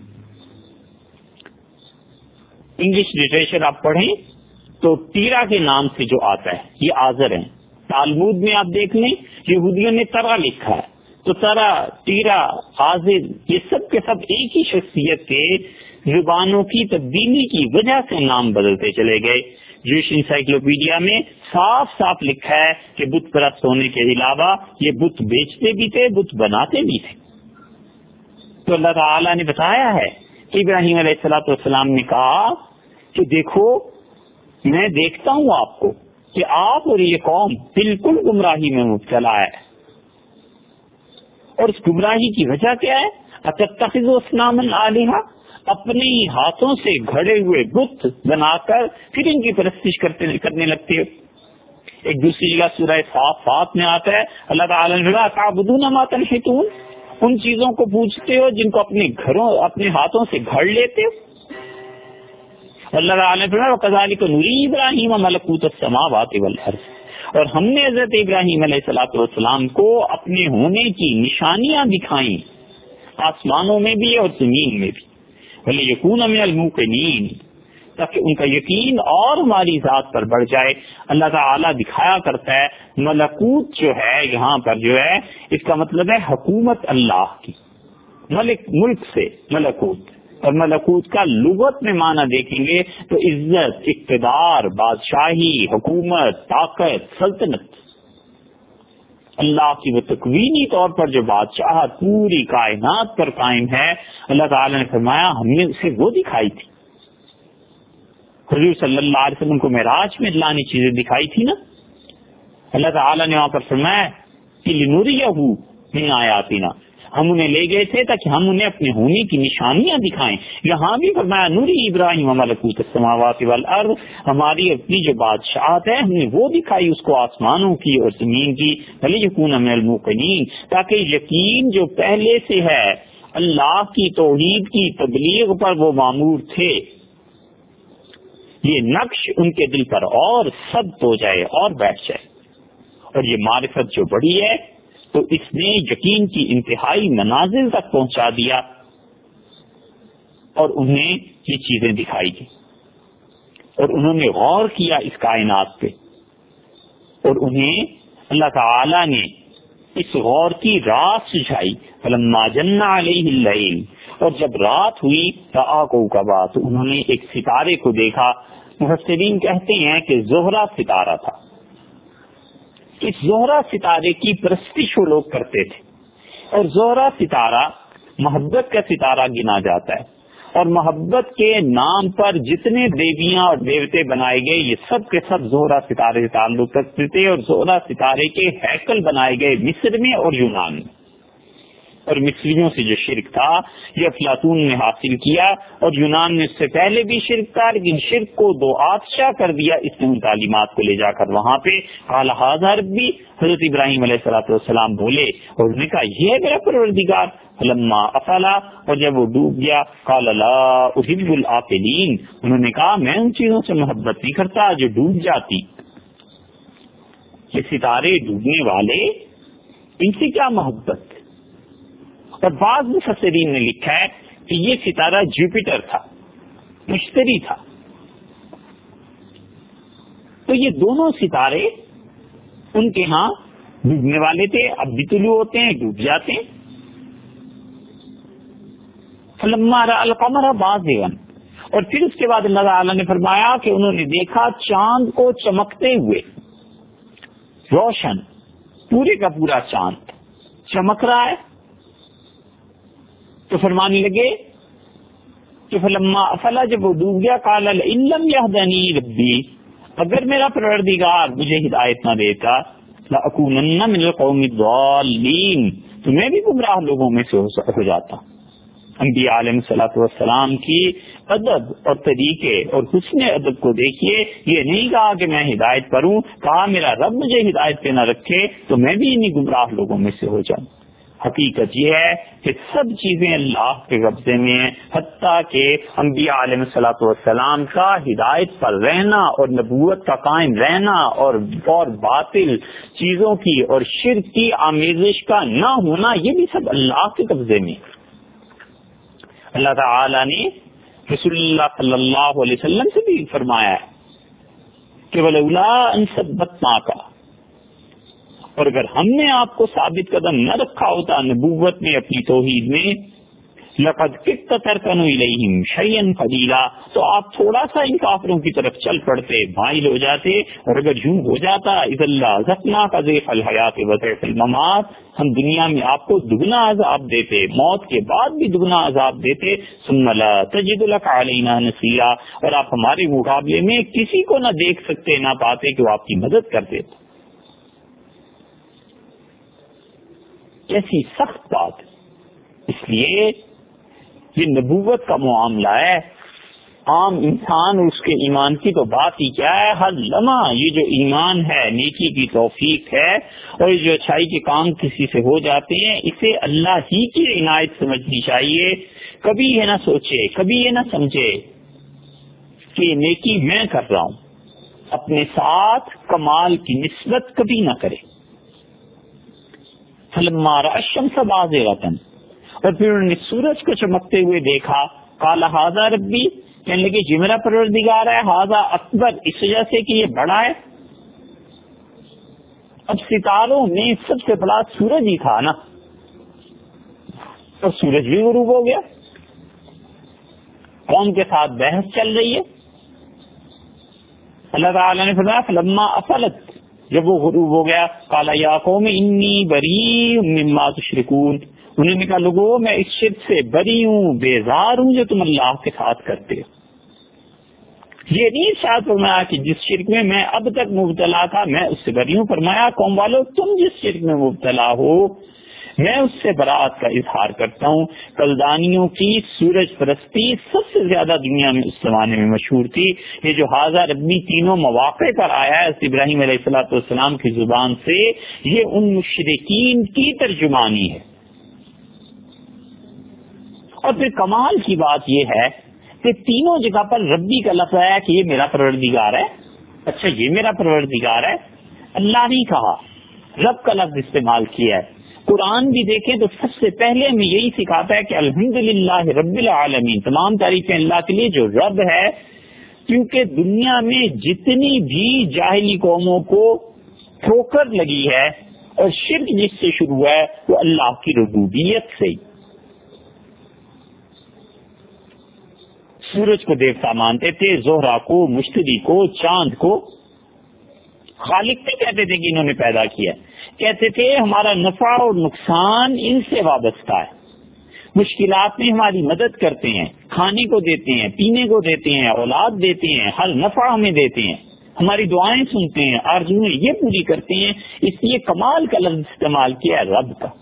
انگلش لٹریچر آپ پڑھیں تو تیرا کے نام سے جو آتا ہے یہ آزر ہیں. تالمود میں آپ دیکھ لیں یہودیوں نے ترا لکھا ہے، تو ترا، تیرا، آزر یہ سب کے سب ایک ہی شخصیت کے زبانوں کی تبدیلی کی وجہ سے نام بدلتے چلے گئے. جوش انسائکلوپیڈیا میں صاف صاف لکھا ہے کہ بت پرست ہونے کے علاوہ یہ بت بیچتے بھی تھے، بت بناتے بھی تھے. تو اللہ تعالی نے بتایا ہے کہ ابراہیم علیہ الصلوۃ والسلام نے کہا کہ دیکھو میں دیکھتا ہوں آپ کو کہ آپ اور یہ قوم بالکل گمراہی میں مبتلا ہے، اور اس گمراہی کی وجہ کیا ہے؟ اتتخذوا اصناما آلہہ، اپنے ہی ہاتھوں سے گھڑے ہوئے بت بنا کر پھر ان کی پرستش کرتے کرنے لگتے ہو. ایک دوسری جگہ سورہ صافات میں آتا ہے اللہ تعالی نے کہا تعبدون ما تنحتون، ان چیزوں کو پوجتے ہو جن کو اپنے گھروں اپنے ہاتھوں سے گھڑ لیتے ہو. اللہ تعالی نے فرمایا وَكَذَلِكَ نُرِي إِبْرَاهِيمَ مَلَكُوتَ السَّمَاوَاتِ وَالْأَرْضِ، اور ہم نے حضرت ابراہیم علیہ الصلوۃ والسلام کو اپنے ہونے کی نشانیاں دکھائیں، آسمانوں میں بھی اور زمین میں بھی، وَلِيَكُونَ مِنَ الْمُوقِنِينَ، تاکہ ان کا یقین اور ہماری ذات پر بڑھ جائے. اللہ تعالیٰ دکھایا کرتا ہے ملکوت جو ہے یہاں پر جو ہے اس کا مطلب ہے حکومت اللہ کی، ملک ملک سے ملکوت، اور ملکوت کا لغت میں معنی دیکھیں گے تو عزت، اقتدار، بادشاہی، حکومت، طاقت، سلطنت. اللہ کی وہ تکوینی طور پر جو بادشاہت پوری کائنات پر قائم ہے، اللہ تعالی نے فرمایا ہم نے اسے وہ دکھائی تھی. حضور صلی اللہ علیہ وسلم کو معراج میں لانے چیزیں دکھائی تھی نا. اللہ تعالی نے وہاں پر فرمایا کہ لنریہ من آیاتنا، ہم انہیں لے گئے تھے تاکہ ہم انہیں اپنے ہونے کی نشانیاں دکھائیں. یہاں بھی فرمایا نوری ابراہیم ملکوت السماوات والارض، ہماری اپنی جو بادشاہت ہے ہم نے وہ دکھائی اس کو آسمانوں کی اور زمین کی، وَلِيَكُونَ مِنَ الْمُوقِنِينَ، تاکہ یقین جو پہلے سے ہے اللہ کی توحید کی تبلیغ پر وہ مامور تھے، یہ نقش ان کے دل پر اور ثبت ہو جائے اور بیٹھ جائے. اور یہ معرفت جو بڑی ہے تو اس نے یقین کی انتہائی منازل تک پہنچا دیا، اور انہیں یہ چیزیں دکھائی گئی، اور انہوں نے غور کیا اس کائنات پہ، اور انہیں اللہ تعالی نے اس غور کی رات سجھائی. فلما جن علیہ اللیل، اور جب رات ہوئی رآ کوکبا، تو انہوں نے ایک ستارے کو دیکھا. مفسرین کہتے ہیں کہ زہرہ ستارہ تھا. اس زہرہ ستارے کی پرستش وہ لوگ کرتے تھے، اور زہرہ ستارہ محبت کا ستارہ گنا جاتا ہے، اور محبت کے نام پر جتنے دیویاں اور دیوتے بنائے گئے یہ سب کے سب زہرہ ستارے سے تعلق رکھتے تھے. اور زہرہ ستارے کے ہیکل بنائے گئے مصر میں اور یونان میں. اور مصریوں سے جو شرک تھا یہ افلاطون نے حاصل کیا، اور یونان میں اس سے پہلے بھی شرک تھا، لیکن شرک کو دو آتشا کر دیا اس نے ان تعلیمات کو لے جا کر وہاں پہ. قال ھذا ربی، حضرت ابراہیم علیہ الصلوۃ والسلام بولے اور انہوں نے کہا یہ ہے میرا پروردگار. فلما افلا، اور جب وہ ڈوب گیا، قال لا احب الآفلین، انہوں نے کہا میں ان چیزوں سے محبت نہیں کرتا جو ڈوب جاتی. یہ ستارے ڈوبنے والے، ان سے کیا محبت. اور بعض مفسرین نے لکھا ہے کہ یہ ستارہ جوپیٹر تھا، مشتری تھا. تو یہ دونوں ستارے ان کے ہاں ڈوبنے والے تھے، اب بھی طلوع ہوتے ہیں ڈوب جاتے ہیں. فلما رأى القمر بازغا، اور پھر اس کے بعد اللہ تعالی نے فرمایا کہ انہوں نے دیکھا چاند کو چمکتے ہوئے. روشن پورے کا پورا چاند چمک رہا ہے. تو فرمانے لگے کہ فلما افلا، جب وہ ڈوب گیا، قال ان لم يهدني ربي، اگر میرا پروردگار مجھے ہدایت نہ دیتا، لأكونن من القوم الضالين، تو میں بھی گمراہ لوگوں میں سے ہو جاتا. انبیاء علیہ الصلوۃ والسلام کی ادب اور طریقے اور حسن ادب کو دیکھیے. یہ نہیں کہا کہ میں ہدایت پر ہوں، کہا میرا رب مجھے ہدایت پہ نہ رکھے تو میں بھی انہیں گمراہ لوگوں میں سے ہو جاؤں. حقیقت یہ ہے کہ سب چیزیں اللہ کے قبضے میں ہیں، حتیٰ کہ انبیاء علیہ الصلوۃ والسلام کا ہدایت پر رہنا اور نبوت کا قائم رہنا اور اور باطل چیزوں کی اور شرک کی آمیزش کا نہ ہونا، یہ بھی سب اللہ کے قبضے میں. اللہ تعالی نے رسول اللہ صلی اللہ علیہ وسلم سے بھی فرمایا ہے کہ وَلَوْلَا أَن ثَبَّتْنَاكَ، اور اگر ہم نے آپ کو ثابت قدم نہ رکھا ہوتا نبوت میں، اپنی توحید میں، لَقَدْ كِدتَّ تَرْكَنُ إِلَيْهِمْ شَيْئًا قَلِيلًا، تو آپ تھوڑا سا ان کافروں کی طرف چل پڑتے، مائل ہو جاتے. اور اگر یوں ہو جاتا اِذَا لَأَذَقْنَاكَ ضِعْفَ الْحَيَاةِ وَضِعْفَ الْمَمَاتِ، ہم دنیا میں آپ کو دگنا عذاب دیتے، موت کے بعد بھی دگنا عذاب دیتے. ثُمَّ لَا تَجِدُ لَكَ عَلَيْنَا نَصِيرًا، اور آپ ہمارے مقابلے میں کسی کو نہ دیکھ سکتے، نہ پاتے کہ وہ آپ کی مدد کر دیتے. کیسی سخت بات. اس لیے یہ نبوت کا معاملہ ہے. عام انسان اور اس کے ایمان کی تو بات ہی کیا ہے، ہر لمحہ یہ جو ایمان ہے، نیکی کی توفیق ہے، اور یہ جو اچھائی کے کام کسی سے ہو جاتے ہیں، اسے اللہ ہی کی عنایت سمجھنی چاہیے. کبھی یہ نہ سوچے، کبھی یہ نہ سمجھے کہ یہ نیکی میں کر رہا ہوں، اپنے ساتھ کمال کی نسبت کبھی نہ کرے. فلما رأى الشمس بازغة، اور پھر انہوں نے سورج کو چمکتے ہوئے دیکھا، قال ھذا ربی، کہنے لگے یہ میرا پروردگار ہے. ھذا اکبر، اس وجہ سے کہ یہ بڑا ہے. اب ستاروں میں سب سے بڑا سورج ہی تھا نا، اور سورج بھی غروب ہو گیا. قوم کے ساتھ بحث چل رہی ہے. اللہ تعالی نے فرمایا فلما افلت، جب وہ غروب ہو گیا، قال یا قوم انی بریء مما تشرکون، انہوں نے کہا لوگوں میں اس شرک سے بری ہوں، بیزار ہوں جو تم اللہ کے ساتھ کرتے ہو. یہ نہیں ارشاد فرمایا کہ جس شرک میں میں اب تک مبتلا تھا میں اس سے بری ہوں. فرمایا قوم والو تم جس شرک میں مبتلا ہو میں اس سے برات کا اظہار کرتا ہوں. کلدانیوں کی سورج پرستی سب سے زیادہ دنیا میں اس زمانے میں مشہور تھی. یہ جو ھذا ربی تینوں مواقع پر آیا ہے ابراہیم علیہ الصلوۃ والسلام کی زبان سے، یہ ان مشرکین کی ترجمانی ہے. اور پھر کمال کی بات یہ ہے کہ تینوں جگہ پر ربی کا لفظ آیا کہ یہ میرا پروردگار ہے. اچھا یہ میرا پروردگار ہے، اللہ نہیں کہا، رب کا لفظ استعمال کیا ہے. قرآن بھی دیکھیں تو سب سے پہلے ہمیں یہی سکھاتا ہے کہ الحمدللہ رب العالمین، تمام تعریفیں اللہ کے لیے جو رب ہے. کیونکہ دنیا میں جتنی بھی جاہلی قوموں کو ٹھوکر لگی ہے اور شرک جس سے شروع ہے وہ اللہ کی ربوبیت سے. سورج کو دیوتا مانتے تھے، زہرہ کو، مشتری کو، چاند کو. خالق نہیں کہتے تھے کہ انہوں نے پیدا کیا، کہتے تھے ہمارا نفع اور نقصان ان سے وابستہ ہے. مشکلات میں ہماری مدد کرتے ہیں، کھانے کو دیتے ہیں، پینے کو دیتے ہیں، اولاد دیتے ہیں، ہر نفع ہمیں دیتے ہیں، ہماری دعائیں سنتے ہیں، آرزویں یہ پوری کرتے ہیں. اس لیے کمال کا لفظ استعمال کیا ہے رب کا.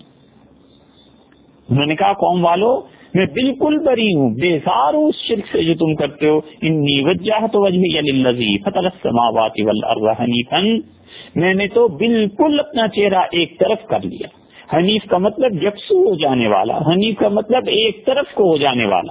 انہوں نے کہا قوم والو میں بالکل بری ہوں، بیزار ہوں اس شرک سے جو تم کرتے ہو. انی وجہت وجہی للذی فطر السماوات والارض حنیفا، میں نے تو بالکل اپنا چہرہ ایک طرف کر لیا. حنیف کا مطلب یکسو ہو جانے والا، حنیف کا مطلب ایک طرف کو ہو جانے والا.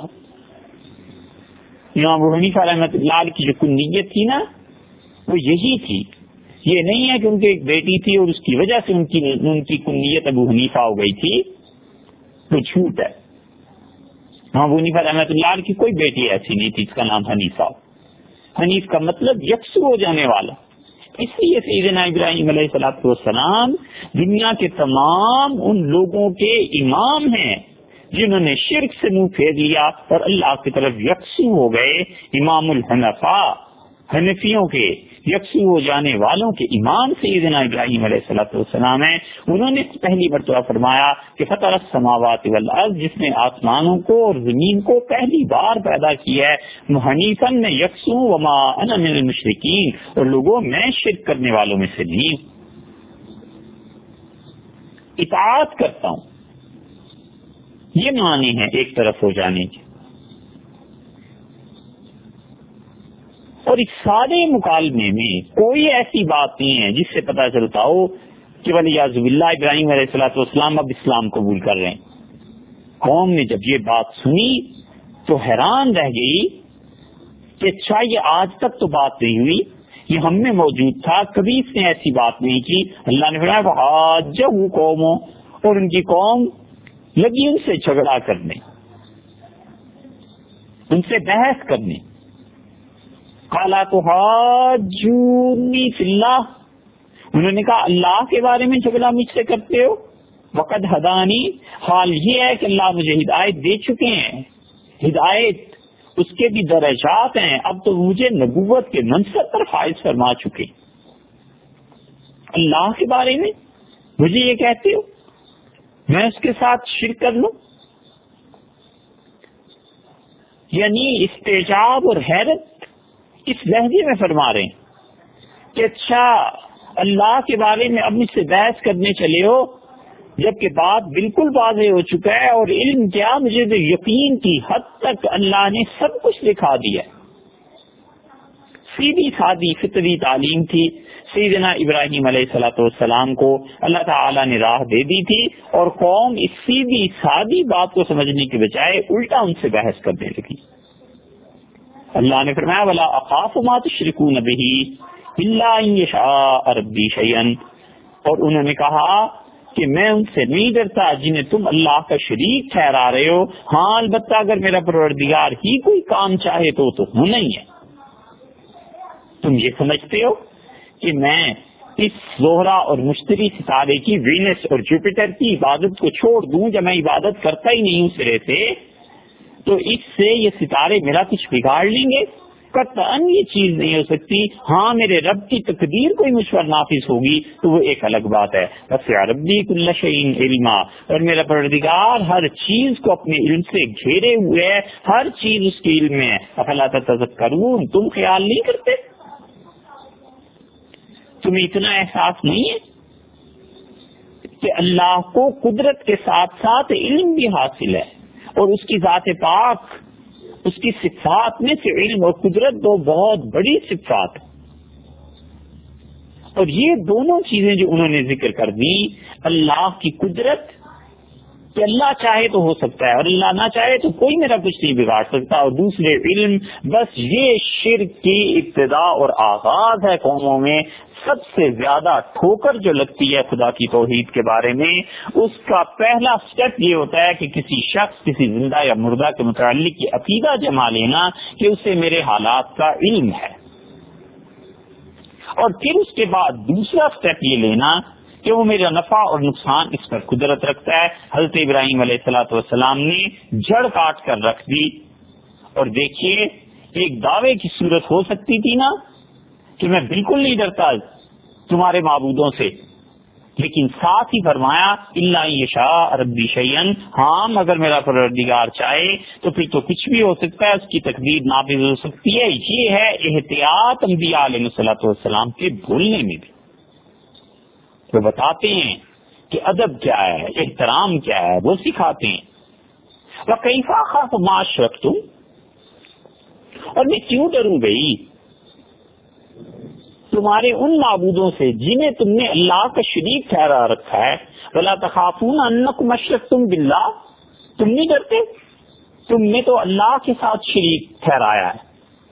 امام ابو حنیفہ رحمۃ اللہ کی جو کنیت تھی نا وہ یہی تھی. یہ نہیں ہے کہ ان کی ایک بیٹی تھی اور اس کی وجہ سے ان کی ان کی کنیت ابو حنیفہ ہو گئی تھی، تو جھوٹ ہے. امام ابو حنیفہ رحمۃ اللہ کی کوئی بیٹی ایسی نہیں تھی اس کا نام حنیفہ ہو. حنیف کا مطلب یکسو ہو جانے والا. اس لیے سیدنا ابراہیم علیہ الصلوۃ والسلام دنیا کے تمام ان لوگوں کے امام ہیں جنہوں نے شرک سے منہ پھیر لیا اور اللہ کی طرف یکسو ہو گئے. امام الحنفاء، حنفیوں کے یکسو ہو جانے والوں کے امام سیدنا ابراہیم علیہ الصلوۃ والسلام ہیں. انہوں نے پہلی مرتبہ فرمایا کہ فطر السماوات والارض، جس نے آسمانوں کو اور زمین کو پہلی بار پیدا کیا ہے، حنیفاً میں یکسو وما انا من المشرکین، اور لوگوں میں شرک کرنے والوں میں سے نہیں، اطاعت کرتا ہوں. یہ معنی ہے ایک طرف ہو جانے کے. اور اس سارے مکالمے میں کوئی ایسی بات نہیں ہے جس سے پتہ چلتا ہو کہ ولیعوذ باللہ ابراہیم علیہ الصلوۃ والسلام اب اسلام قبول کر رہے ہیں. قوم نے جب یہ بات سنی تو حیران رہ گئی کہ اچھا یہ آج تک تو بات نہیں ہوئی، یہ ہم میں موجود تھا، کبھی اس نے ایسی بات نہیں کی. اللہ نے فرمایا وحاجہ قوموں، اور ان کی قوم لگی ان سے جھگڑا کرنے، ان سے بحث کرنے. قالا تحاجونی فی اللہ، انہوں نے کہا اللہ کے بارے میں جھگڑا مجھ سے کرتے ہو. وقد ہدانی، حال یہ ہے کہ اللہ مجھے ہدایت دے چکے ہیں، ہدایت اس کے بھی درجات ہیں، اب تو مجھے نبوت کے منصب پر فائز فرما چکے. اللہ کے بارے میں مجھے یہ کہتے ہو میں اس کے ساتھ شرک کر لوں؟ یعنی استعجاب اور حیرت اس لہجے میں فرما رہے ہیں کہ اچھا اللہ کے بارے میں اب مجھ سے بحث کرنے چلے ہو، جبکہ بات بالکل واضح ہو چکا ہے، اور علم کیا مجھے تو یقین کی حد تک اللہ نے سب کچھ دکھا دیا. سیدھی سادی فطری تعلیم تھی. سیدنا ابراہیم علیہ الصلوۃ والسلام کو اللہ تعالی نے راہ دے دی تھی، اور قوم اس سیدھی سادی بات کو سمجھنے کے بجائے الٹا ان سے بحث کرنے لگی. اللہ نے فرمایا ولا اخاف ما تشركون به الا ان يشاء ربي شيئا، اور انہوں نے کہا کہ میں ان سے نہیں ڈرتا جنہیں تم اللہ کا شریک ٹھہرا رہے ہو، ہاں البتہ اگر میرا پروردگار ہی کوئی کام چاہے تو تو ہونا ہی ہے. تم یہ سمجھتے ہو کہ میں اس زہرہ اور مشتری ستارے کی، وینس اور جوپیٹر کی عبادت کو چھوڑ دوں جب میں عبادت کرتا ہی نہیں ہوں سرے سے، تو اس سے یہ ستارے میرا کچھ بگاڑ لیں گے؟ قطعاً یہ چیز نہیں ہو سکتی. ہاں میرے رب کی تقدیر کوئی مجھ پر نافذ ہوگی تو وہ ایک الگ بات ہے. وسع ربی کل شیء علما، اور میرا پروردگار ہر چیز کو اپنے علم سے گھیرے ہوئے ہے، ہر چیز اس کے علم میں ہے. افلا تتذکرون، تم خیال نہیں کرتے؟ تمہیں اتنا احساس نہیں ہے کہ اللہ کو قدرت کے ساتھ ساتھ علم بھی حاصل ہے، اور اس کی ذات پاک، اس کی صفات میں سے علم اور قدرت دو بہت بڑی صفات، اور یہ دونوں چیزیں جو انہوں نے ذکر کر دی، اللہ کی قدرت کہ اللہ چاہے تو ہو سکتا ہے اور اللہ نہ چاہے تو کوئی میرا کچھ نہیں بگاڑ سکتا، اور دوسرے علم، بس یہ شرک کی ابتدا اور آغاز ہے قوموں میں. سب سے زیادہ ٹھوکر جو لگتی ہے خدا کی توحید کے بارے میں، اس کا پہلا سٹیپ یہ ہوتا ہے کہ کسی شخص، کسی زندہ یا مردہ کے متعلق یہ عقیدہ جما لینا کہ اسے میرے حالات کا علم ہے، اور پھر اس کے بعد دوسرا سٹیپ یہ لینا کہ وہ میرا نفع اور نقصان اس پر قدرت رکھتا ہے. حضرت ابراہیم علیہ الصلوۃ والسلام نے جڑ کاٹ کر رکھ دی. اور دیکھیے ایک دعوے کی صورت ہو سکتی تھی نا کہ میں بالکل نہیں ڈرتا تمہارے معبودوں سے، لیکن ساتھ ہی فرمایا الا یشاء ربی شیئا، ہاں اگر میرا پروردگار چاہے تو پھر تو کچھ بھی ہو سکتا ہے، اس کی تقدیر نافذ ہو سکتی ہے. یہ ہے احتیاط انبیاء علیہ الصلوۃ والسلام کے بھولنے میں بھی. وہ بتاتے ہیں کہ ادب کیا ہے، احترام کیا ہے، وہ سکھاتے ہیں. وَكَيْفَ أَخَافُ مَا أَشْرَكْتُمْ، اور میں کیوں ڈروں گئی تمہارے ان معبودوں سے جنہیں تم نے اللہ کا شریک ٹھہرا رکھا ہے. وَلَا تَخَافُونَ أَنَّكُمْ أَشْرَكْتُمْ بِاللَّهِ، تم نہیں ڈرتے، تم نے تو اللہ کے ساتھ شریک ٹھہرایا ہے.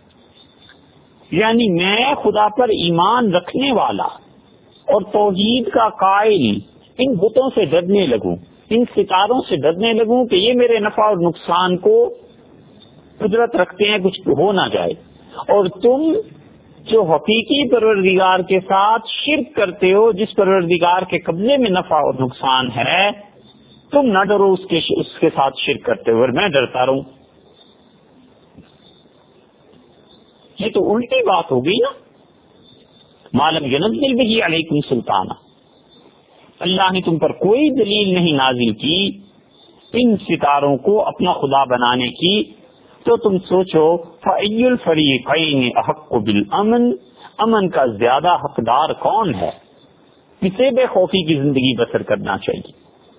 یعنی میں خدا پر ایمان رکھنے والا اور توحید کا قائل ان بتوں سے ڈرنے لگوں، ان ستاروں سے ڈرنے لگوں کہ یہ میرے نفع اور نقصان کو قدرت رکھتے ہیں، کچھ ہو نہ جائے. اور تم جو حقیقی پروردگار کے ساتھ شرک کرتے ہو، جس پروردگار کے قبضے میں نفع اور نقصان ہے، تم نہ ڈرو اس کے اس کے ساتھ شرک کرتے ہو اور میں ڈرتا رہوں. یہ تو الٹی بات ہو گئی نا. معلوم ينزل به علیکم سلطانہ، اللہ نے تم پر کوئی دلیل نہیں نازل کی ان ستاروں کو اپنا خدا بنانے کی، تو تم سوچو فَأَيُّ الْفَرِيقَيْنِ أَحَقُّ بِالْأَمْنِ، امن کا زیادہ حقدار کون ہے، کسے بے خوفی کی زندگی بسر کرنا چاہیے؟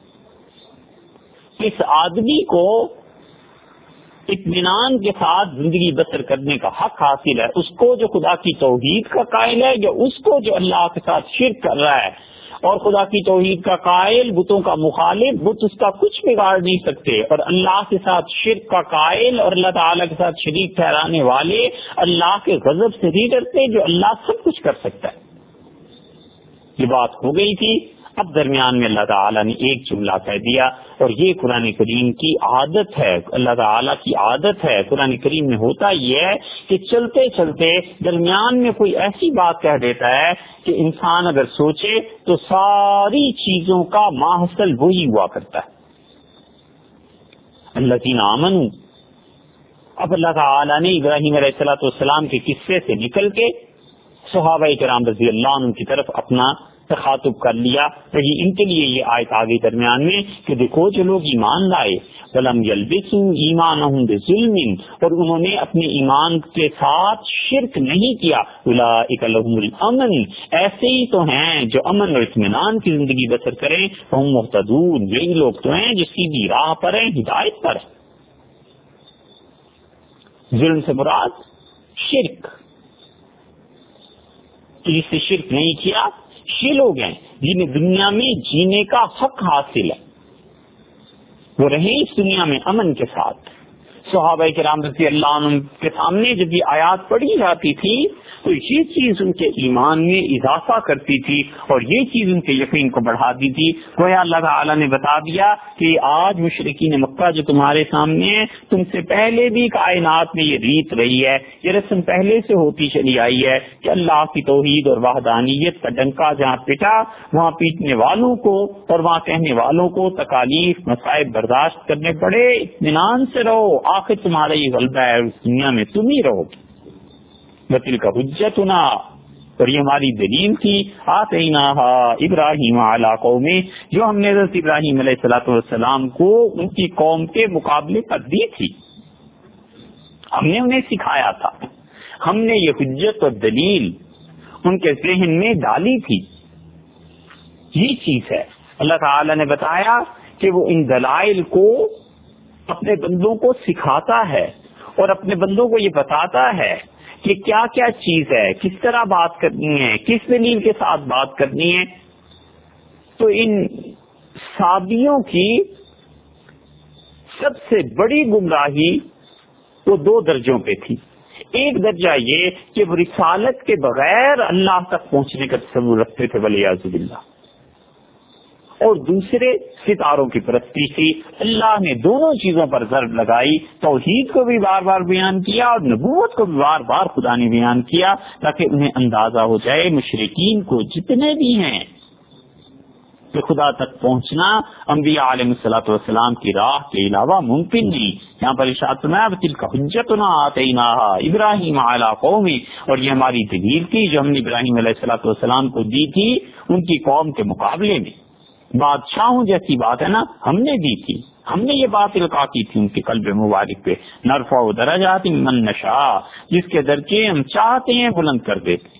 اس آدمی کو اطمینان کے ساتھ زندگی بسر کرنے کا حق حاصل ہے، اس کو جو خدا کی توحید کا قائل ہے، یا اس کو جو اللہ کے ساتھ شرک کر رہا ہے اور خدا کی توحید کا قائل، بتوں کا مخالف، بت اس کا کچھ بگاڑ نہیں سکتے، اور اللہ کے ساتھ شرک کا قائل اور اللہ تعالیٰ کے ساتھ شریک ٹھہرانے والے اللہ کے غضب سے نہیں ڈرتے جو اللہ سب کچھ کر سکتا ہے۔ یہ بات ہو گئی تھی، اب درمیان میں اللہ تعالیٰ نے ایک جملہ کہہ دیا، اور یہ قرآن کریم کی عادت ہے، اللہ تعالیٰ کی عادت ہے، قرآن کریم میں ہوتا یہ ہے کہ چلتے چلتے درمیان میں کوئی ایسی بات کہہ دیتا ہے کہ انسان اگر سوچے تو ساری چیزوں کا ماحصل وہی ہوا کرتا ہے۔ الذین آمنوا، اب اللہ تعالیٰ نے ابراہیم علیہ الصلوۃ والسلام کے قصے سے نکل کے صحابہ کرام رضی اللہ عنہ کی طرف اپنا تخاطب کر لیا، کہیں ان کے لیے یہ آیت آگے درمیان میں کہ دیکھو جو لوگ ایمان لائے وَلَمْ يَلْبِسُوا إِيمَانَهُمْ بِظُلْمٍ، اور انہوں نے اپنے ایمان کے ساتھ شرک نہیں کیا، أُولَٰئِكَ لَهُمُ الْأَمْنُ، ایسے ہی تو ہیں جو امن اور اطمینان کی زندگی بسر کریں، فَهُمْ مُهْتَدُونَ، یہی لوگ تو ہیں جو سیدھی راہ پر ہیں، ہدایت پر ہیں۔ ظلم سے مراد شرک، جس سے شرک نہیں کیا یہ لوگ ہیں جنہیں دنیا میں جینے کا حق حاصل ہے، وہ رہیں اس دنیا میں امن کے ساتھ۔ صحابہ کرام رضی اللہ عنہ کے سامنے جب یہ آیات پڑھی جاتی تھی تو یہ چیز ان کے ایمان میں اضافہ کرتی تھی اور یہ چیز ان کے یقین کو بڑھاتی تھی۔ گویا اللہ تعالیٰ نے بتا دیا کہ آج مشرکین مکہ جو تمہارے سامنے ہیں، تم سے پہلے بھی کائنات میں یہ ریت رہی ہے، یہ رسم پہلے سے ہوتی چلی آئی ہے کہ اللہ کی توحید اور وحدانیت کا ڈنکا جہاں پٹا وہاں پیٹنے والوں کو اور وہاں کہنے والوں کو تکالیف مصائب برداشت کرنے پڑے، اطمینان سے رہو، آخر تمہارا یہ غلبہ ہے، اس دنیا میں تم ہی رہو گے۔ وَتِلْكَ حُجَّتُنَا، اور یہ ہماری دلیل تھی، آتَيْنَاهَا ابراہیم عَلَىٰ قَوْمِهِ، جو ہم نے حضرت ابراہیم علیہ الصلوۃ والسلام کو ان کی قوم کے مقابلے پر دی تھی، ہم نے انہیں سکھایا تھا، ہم نے یہ حجت اور دلیل ان کے ذہن میں ڈالی تھی۔ یہ چیز ہے اللہ تعالی نے بتایا کہ وہ ان دلائل کو اپنے بندوں کو سکھاتا ہے اور اپنے بندوں کو یہ بتاتا ہے کہ کیا کیا چیز ہے، کس طرح بات کرنی ہے، کس دلیل کے ساتھ بات کرنی ہے۔ تو ان صابیوں کی سب سے بڑی گمراہی وہ دو درجوں پہ تھی۔ ایک درجہ یہ کہ وہ رسالت کے بغیر اللہ تک پہنچنے کا تصور رکھتے تھے ولیعذ باللہ، اور دوسرے ستاروں کی پرستی تھی۔ اللہ نے دونوں چیزوں پر ضرب لگائی، توحید کو بھی بار بار بیان کیا اور نبوت کو بھی بار بار خدا نے بیان کیا، تاکہ انہیں اندازہ ہو جائے مشرکین کو جتنے بھی ہیں کہ خدا تک پہنچنا انبیاء علیہ الصلوۃ والسلام کی راہ کے علاوہ ممکن نہیں۔ یہاں پر ارشاد فرمایا تلک حجتنا آتیناها ابراہیم علی قومی، اور یہ ہماری دلیل تھی جو ہم نے ابراہیم علیہ الصلوۃ والسلام کو دی تھی ان کی قوم کے مقابلے میں۔ بادشاہوں جیسی بات ہے نا، ہم نے دی تھی، ہم نے یہ بات القا کی تھی ان کے قلب مبارک پہ، نرفع درجات من نشاء، جس کے درجے ہم چاہتے ہیں بلند کر دیتے۔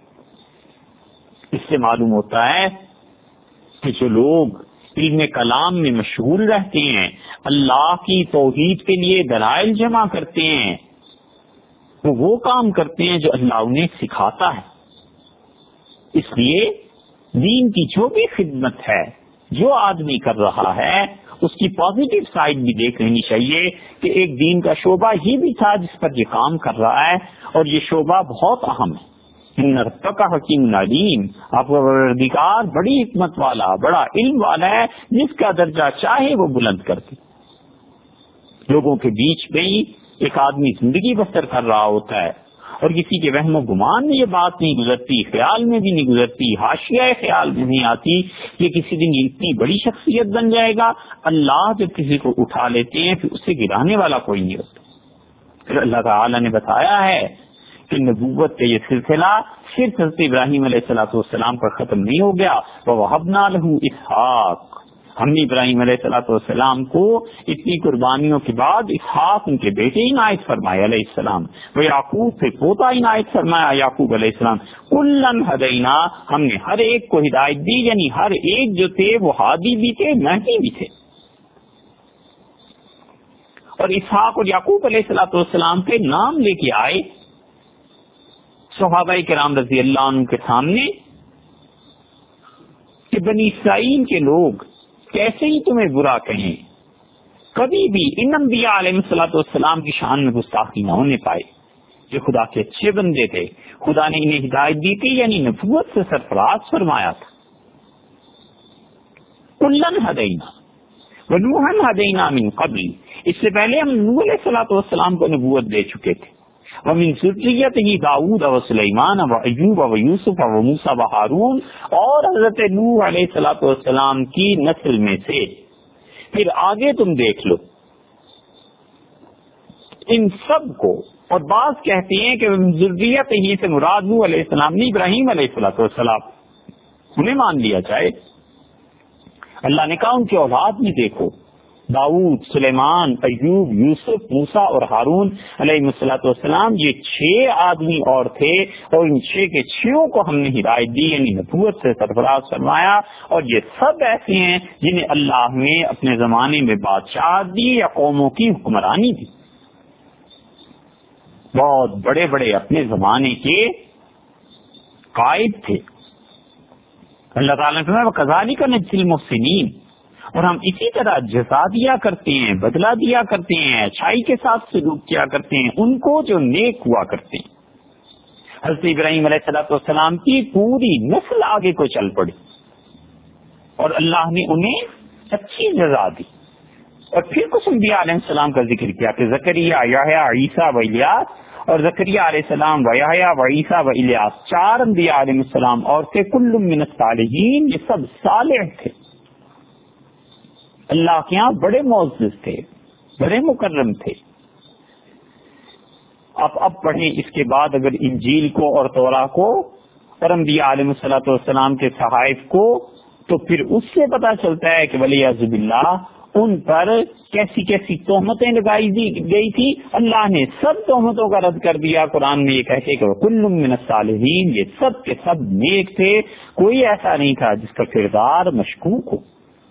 اس سے معلوم ہوتا ہے کہ جو لوگ علم کلام میں مشغول رہتے ہیں، اللہ کی توحید کے لیے دلائل جمع کرتے ہیں، وہ وہ کام کرتے ہیں جو اللہ انہیں سکھاتا ہے۔ اس لیے دین کی جو بھی خدمت ہے جو آدمی کر رہا ہے اس کی پازیٹیو سائڈ بھی دیکھ لینی چاہیے کہ ایک دین کا شعبہ ہی بھی تھا جس پر یہ کام کر رہا ہے، اور یہ شعبہ بہت اہم ہے۔ ان ربک حکیم علیم، آپ کا پروردگار بڑی حکمت والا، بڑا علم والا ہے، جس کا درجہ چاہے وہ بلند کر دے۔ لوگوں کے بیچ میں ہی ایک آدمی زندگی بسر کر رہا ہوتا ہے اور کسی کے وہم و گمان میں یہ بات نہیں گزرتی، خیال میں بھی نہیں گزرتی، حاشیہ خیال میں نہیں آتی کہ کسی دن یہ اتنی بڑی شخصیت بن جائے گا۔ اللہ جب کسی کو اٹھا لیتے ہیں پھر اسے گرانے والا کوئی نہیں ہوتا۔ پھر اللہ تعالی نے بتایا ہے کہ نبوت کا یہ سلسلہ صرف حضرت ابراہیم علیہ الصلوۃ والسلام پر ختم نہیں ہو گیا. وَوَهَبْنَا لَهُ اسحاق، ہم نے ابراہیم علیہ الصلوۃ والسلام کو اتنی قربانیوں کے بعد اسحاق ان کے بیٹے عنایت فرمائے علیہ السلام، وہ یعقوب سے پوتا عنایت فرمایا یعقوب علیہ السلام. کلن ہدینا، ہم نے ہر ایک کو ہدایت دی، یعنی ہر ایک جو تھے وہ ہادی بھی تھے مہدی بھی تھے. اور اسحاق اور یعقوب علیہ الصلوۃ والسلام کے نام لے کے آئے صحابہ کرام رضی اللہ عنہ کے سامنے کہ بنی اسرائیل کے لوگ کیسے ہی تمہیں برا کہیں، کبھی بھی ان انبیاء علیہ الصلوۃ والسلام کی شان میں گستاخی نہ ہونے پائے. جو خدا کے اچھے بندے تھے، خدا نے انہیں ہدایت دی تھی، یعنی نبوت سے سرفراز فرمایا تھا. کلن ہدینا ونوحا ہدینا من قبل، اس سے پہلے ہم نوح علیہ الصلوۃ والسلام کو نبوت دے چکے تھے. ومن ذریته داؤد و سلیمان و ایوب و یوسف و موسیٰ و ہارون، اور حضرت نوح علیہ الصلوۃ والسلام کی نسل میں سے. پھر آگے تم دیکھ لو ان سب کو، اور بعض کہتے ہیں کہ ذریته سے مراد نوح علیہ السلام نہیں ابراہیم علیہ الصلوۃ والسلام، انہیں مان لیا جائے. اللہ نے کہا ان کی اولاد میں دیکھو، داؤد، سلیمان، ایوب، یوسف، موسیٰ اور ہارون علیہ الصلوۃ والسلام، یہ چھ آدمی اور تھے، اور ان چھ کے چھوں کو ہم نے ہدایت دی، یعنی نبوت سے سرفراز فرمایا. اور یہ سب ایسے ہیں جنہیں اللہ نے اپنے زمانے میں بادشاہت دی یا قوموں کی حکمرانی دی. بہت بڑے بڑے اپنے زمانے کے قائد تھے. اللہ تعالیٰ نے فرمایا وَكَذَلِكَ نَجْزِي الْمُحْسِنِينَ، اور ہم اسی طرح جزا دیا کرتے ہیں، بدلہ دیا کرتے ہیں، اچھائی کے ساتھ سلوک کیا کرتے ہیں ان کو جو نیک ہوا کرتے ہیں. حضرت ابراہیم علیہ الصلوۃ والسلام کی پوری نسل آگے کو چل پڑی اور اللہ نے انہیں اچھی جزا دی. اور پھر کچھ انبیاء علیہ السلام کا ذکر کیا کہ زکریا، یحییٰ، عیسیٰ و الیاس، اور زکریا علیہ السلام و یحییٰ و عیسیٰ و الیاس چار انبیاء علیہ السلام اور تھے. کل من الصالحین، یہ سب صالح تھے، اللہ کے یہاں بڑے معزز تھے، بڑے مکرم تھے. اب اب پڑھیں اس کے بعد اگر انجیل کو اور تورا کو اور انبیاء علیہ الصلوۃ والسلام کے صحائف کو، تو پھر اس سے پتہ چلتا ہے کہ ولیعذ باللہ ان پر کیسی کیسی تہمتیں لگائی دی گئی تھی. اللہ نے سب تہمتوں کا رد کر دیا قرآن میں یہ کہتے کہ کل من الصالحین، یہ سب کے سب نیک تھے، کوئی ایسا نہیں تھا جس کا کردار مشکوک ہو.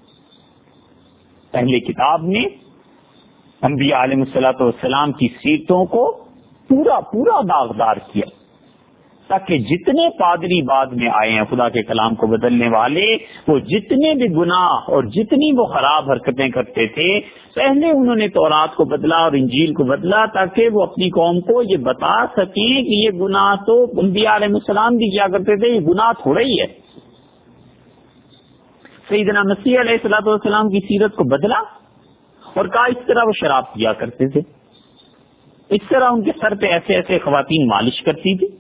پہلے کتاب نے انبیاء علیہ الصلوۃ والسلام کی سیرتوں کو پورا پورا داغدار کیا تاکہ جتنے پادری بعد میں آئے ہیں خدا کے کلام کو بدلنے والے، وہ جتنے بھی گناہ اور جتنی وہ خراب حرکتیں کرتے تھے، پہلے انہوں نے تورات کو بدلا اور انجیل کو بدلا تاکہ وہ اپنی قوم کو یہ بتا سکیں کہ یہ گناہ تو انبیاء علیہ السلام بھی کیا کرتے تھے، یہ گناہ تھوڑا ہی ہے. سیدنا مسیح علیہ الصلوۃ والسلام کی سیرت کو بدلا اور کہا اس طرح وہ شراب پیا کرتے تھے، اس طرح ان کے سر پہ ایسے ایسے خواتین مالش کرتی تھی.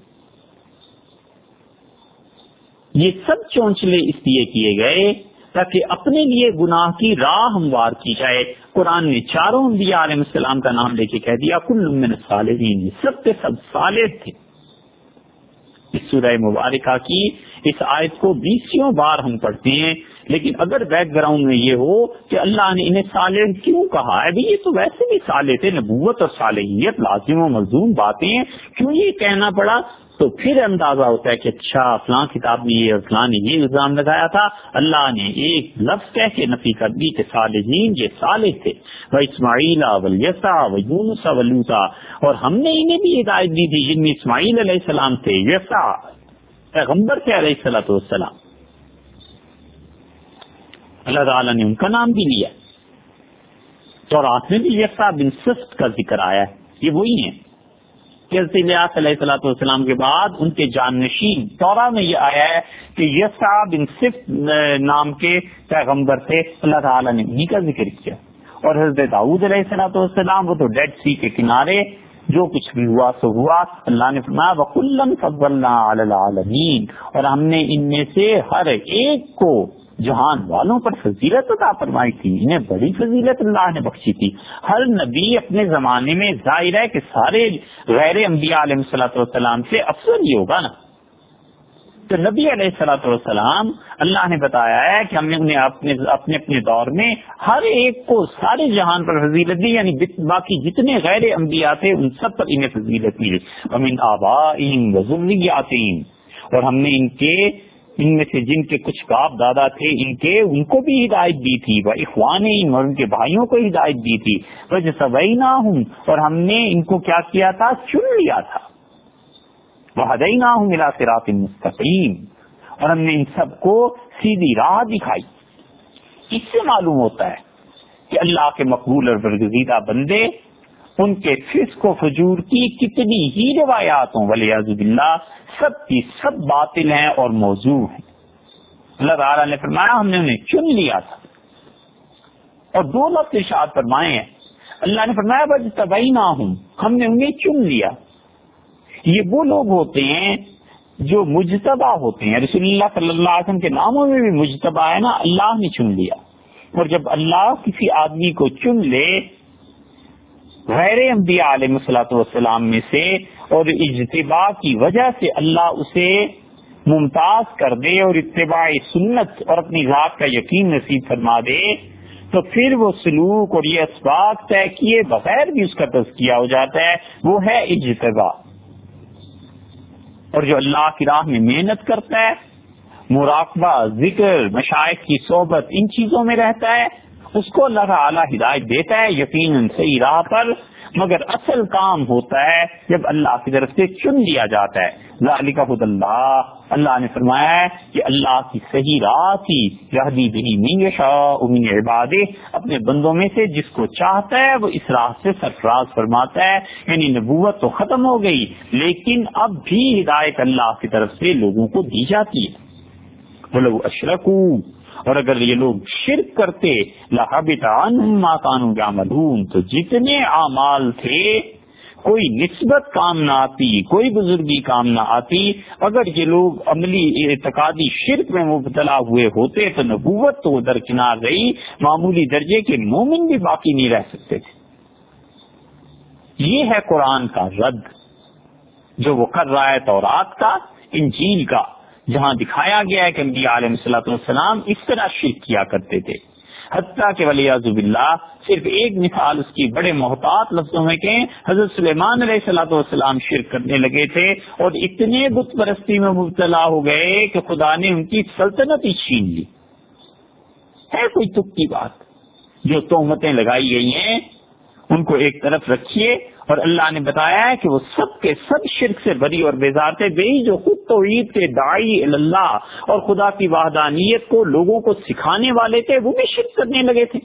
یہ سب چونچلے اس لیے کیے گئے تاکہ اپنے لیے گناہ کی راہ ہموار کی جائے. قرآن نے چاروں انبیاء علیہ السلام کا نام لے کے کہہ دیا کل من الصالحین، یہ سب کے سب صالح تھے. اس سورہ مبارکہ کی اس آیت کو بیسوں بار ہم پڑھتے ہیں، لیکن اگر بیک گراؤنڈ میں یہ ہو کہ اللہ نے انہیں صالح کیوں کہا ہے، یہ تو ویسے بھی صالح تھے، نبوت اور صالحیت لازم و ملزوم باتیں ہیں، کیوں یہ کہنا پڑا؟ تو پھر اندازہ ہوتا ہے کہ اچھا فلاں کتاب میں یہ اور فلاں نے یہ الزام لگایا تھا، اللہ نے ایک لفظ کہہ کے نفی کر دی کہ صالحین یہ صالح تھے. وہ اسماعیل والیسع و یونس و لوطا، اور ہم نے انہیں بھی ہدایت دی تھی جن میں اسماعیل علیہ السلام تھے، یسع پیغمبر تھے علیہ الصلوۃ والسلام، اللہ تعالیٰ نے ان کا نام بھی لیا. تورات میں بھی یسع بن صفت کا ذکر آیا ہے، یہ وہی ہیں کہ حضرت الیاس علیہ الصلوۃ والسلام کے بعد ان کے جانشین. تورا میں یہ آیا ہے کہ یسع بن صفت نام کے پیغمبر تھے، اللہ تعالیٰ نے انہی کا ذکر کیا. اور حضرت داؤد علیہ الصلوۃ والسلام وہ تو ڈیڈ سی کے کنارے جو کچھ بھی ہوا سو ہوا، اللہ نے فرمایا وَكُلًّا فَضَّلْنَا عَلَى الْعَالَمِينَ، اور ہم نے ان میں سے ہر ایک کو جہان والوں پر فضیلت عطا فرمائی تھی، انہیں بڑی فضیلت اللہ نے بخشی تھی. ہر نبی اپنے زمانے میں ظاہر ہے کہ سارے غیر انبیاء علیہ الصلوۃ والسلام سے افضل ہی ہوگا نا. تو نبی علیہ الصلوۃ والسلام اللہ نے بتایا ہے کہ ہم نے انہیں اپنے اپنے اپنے دور میں ہر ایک کو سارے جہان پر فضیلت دی، یعنی باقی جتنے غیر انبیاء تھے ان سب پر انہیں فضیلت ملی. ومن آبائہم وذریاتہم، اور ہم نے ان کے ان میں سے جن کے کچھ باپ دادا تھے ان کے ان کو بھی ہدایت دی تھی، وإخوانہم، اور ان کے بھائیوں کو ہدایت دی تھی، وجتبیناہم، اور ہم نے ان کو کیا کیا تھا، چن لیا تھا، وہدیناہم الی صراط مستقیم، اور ہم نے ان سب کو سیدھی راہ دکھائی. اس سے معلوم ہوتا ہے کہ اللہ کے مقبول اور برگزیدہ بندے ان کے فسق و فجور کی کتنی ہی روایات ہوں والعیاذ باللہ سب کی سب باطل ہیں اور موضوع ہیں. اللہ تعالیٰ نے فرمایا ہم نے انہیں چن لیا تھا. اور دو لفظ ارشاد فرمائے ہیں. اللہ نے فرمایا وَاجْتَبَيْنَاهُمْ، ہم نے انہیں چن لیا. یہ وہ لوگ ہوتے ہیں جو مجتبی ہوتے ہیں. رسول اللہ صلی اللہ علیہ وسلم کے ناموں میں بھی مجتبی ہے نا، اللہ نے چن لیا. اور جب اللہ کسی آدمی کو چن لے غیر انبیاء علیہ الصلوۃ والسلام میں سے اور اجتباء کی وجہ سے اللہ اسے ممتاز کر دے اور اتباع سنت اور اپنی ذات کا یقین نصیب فرما دے، تو پھر وہ سلوک اور یہ اسباق طے کیے بغیر بھی اس کا تزکیہ ہو جاتا ہے، وہ ہے اجتباء. اور جو اللہ کی راہ میں محنت کرتا ہے، مراقبہ، ذکر، مشائخ کی صحبت، ان چیزوں میں رہتا ہے، اس کو اللہ تعالی ہدایت دیتا ہے یقیناً صحیح راہ پر. مگر اصل کام ہوتا ہے جب اللہ کی طرف سے چن لیا جاتا ہے. ذالک ھدی اللہ، اللہ نے فرمایا ہے کہ اللہ کی صحیح راہ تھی، یہدی بہ من یشاء من عبادہ، اپنے بندوں میں سے جس کو چاہتا ہے وہ اس راہ سے سرفراز فرماتا ہے. یعنی نبوت تو ختم ہو گئی لیکن اب بھی ہدایت اللہ کی طرف سے لوگوں کو دی جاتی ہے. وَلَوْ أَشْرَكُوا، اور اگر یہ لوگ شرک کرتے، لَحَبِطَ عَنْهُمْ مَا كَانُوا يَعْمَلُونَ، تو جتنے اعمال تھے کوئی نسبت کام نہ آتی، کوئی بزرگی کام نہ آتی. اگر یہ لوگ عملی اعتقادی شرک میں مبتلا ہوئے ہوتے تو نبوت تو درکنار رہی، معمولی درجے کے مومن بھی باقی نہیں رہ سکتے تھے. یہ ہے قرآن کا رد جو وہ کر رہا ہے تورات کا، انجیل کا، جہاں دکھایا گیا ہے کہ انبیاء علیہ الصلوۃ والسلام اس طرح شرک کیا کرتے تھے. حتیٰ کہ والعیاذ باللہ صرف ایک مثال اس کی بڑے محتاط لفظوں میں کہ حضرت سلیمان علیہ الصلوۃ والسلام شرک کرنے لگے تھے اور اتنے بت پرستی میں مبتلا ہو گئے کہ خدا نے ان کی سلطنت ہی چھین لی. ہے کوئی تک کی بات؟ جو تہمتیں لگائی گئی ہیں ان کو ایک طرف رکھیے، اور اللہ نے بتایا ہے کہ وہ سب کے سب شرک سے بری اور بیزار تھے. وہی جو خود توحید کے داعی اللہ اور خدا کی وحدانیت کو لوگوں کو سکھانے والے تھے، وہ بھی شرک کرنے لگے تھے.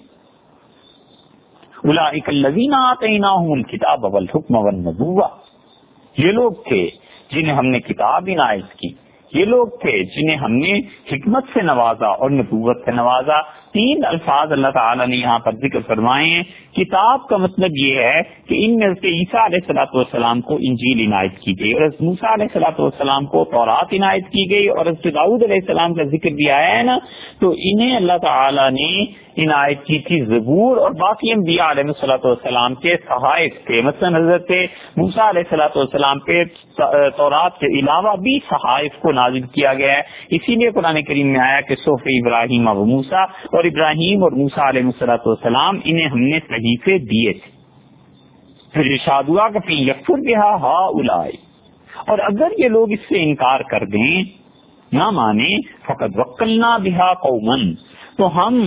اولئک الذین آتیناہم الکتاب والحکم والنبوۃ، یہ لوگ تھے جنہیں ہم نے کتاب عنایت کی، یہ لوگ تھے جنہیں ہم نے حکمت سے نوازا اور نبوت سے نوازا. تین الفاظ اللہ تعالیٰ نے یہاں پر ذکر فرمائے ہیں. کتاب کا مطلب یہ ہے کہ ان میں سے عیسیٰ علیہ الصلوۃ والسلام کو انجیل عنایت کی گئی، اور حضرت موسیٰ علیہ الصلوۃ والسلام کو تورات عنایت کی گئی، اور حضرت داؤد علیہ السلام کا ذکر بھی آیا ہے نا، تو انہیں اللہ تعالیٰ نے عنایت کی تھی زبور. اور باقی انبیاء علیہ الصلوۃ والسلام کے صحائف تھے، مثلا حضرت موسیٰ علیہ الصلوۃ والسلام پہ تورات کے علاوہ بھی صحائف کو نازل کیا گیا ہے. اسی لیے قرآن کریم میں آیا کہ صحف ابراہیم و موسیٰ، اور ابراہیم اور موسیٰ علیہ الصلوۃ والسلام انہیں ہم نے صحیفے دیے تھے. پھر ارشاد ہوا کہ فی یکفر بہا ہؤلاء، اور اگر یہ لوگ اس سے انکار کر دیں، نہ مانے، فقد وکلنا بہا قوما، تو ہم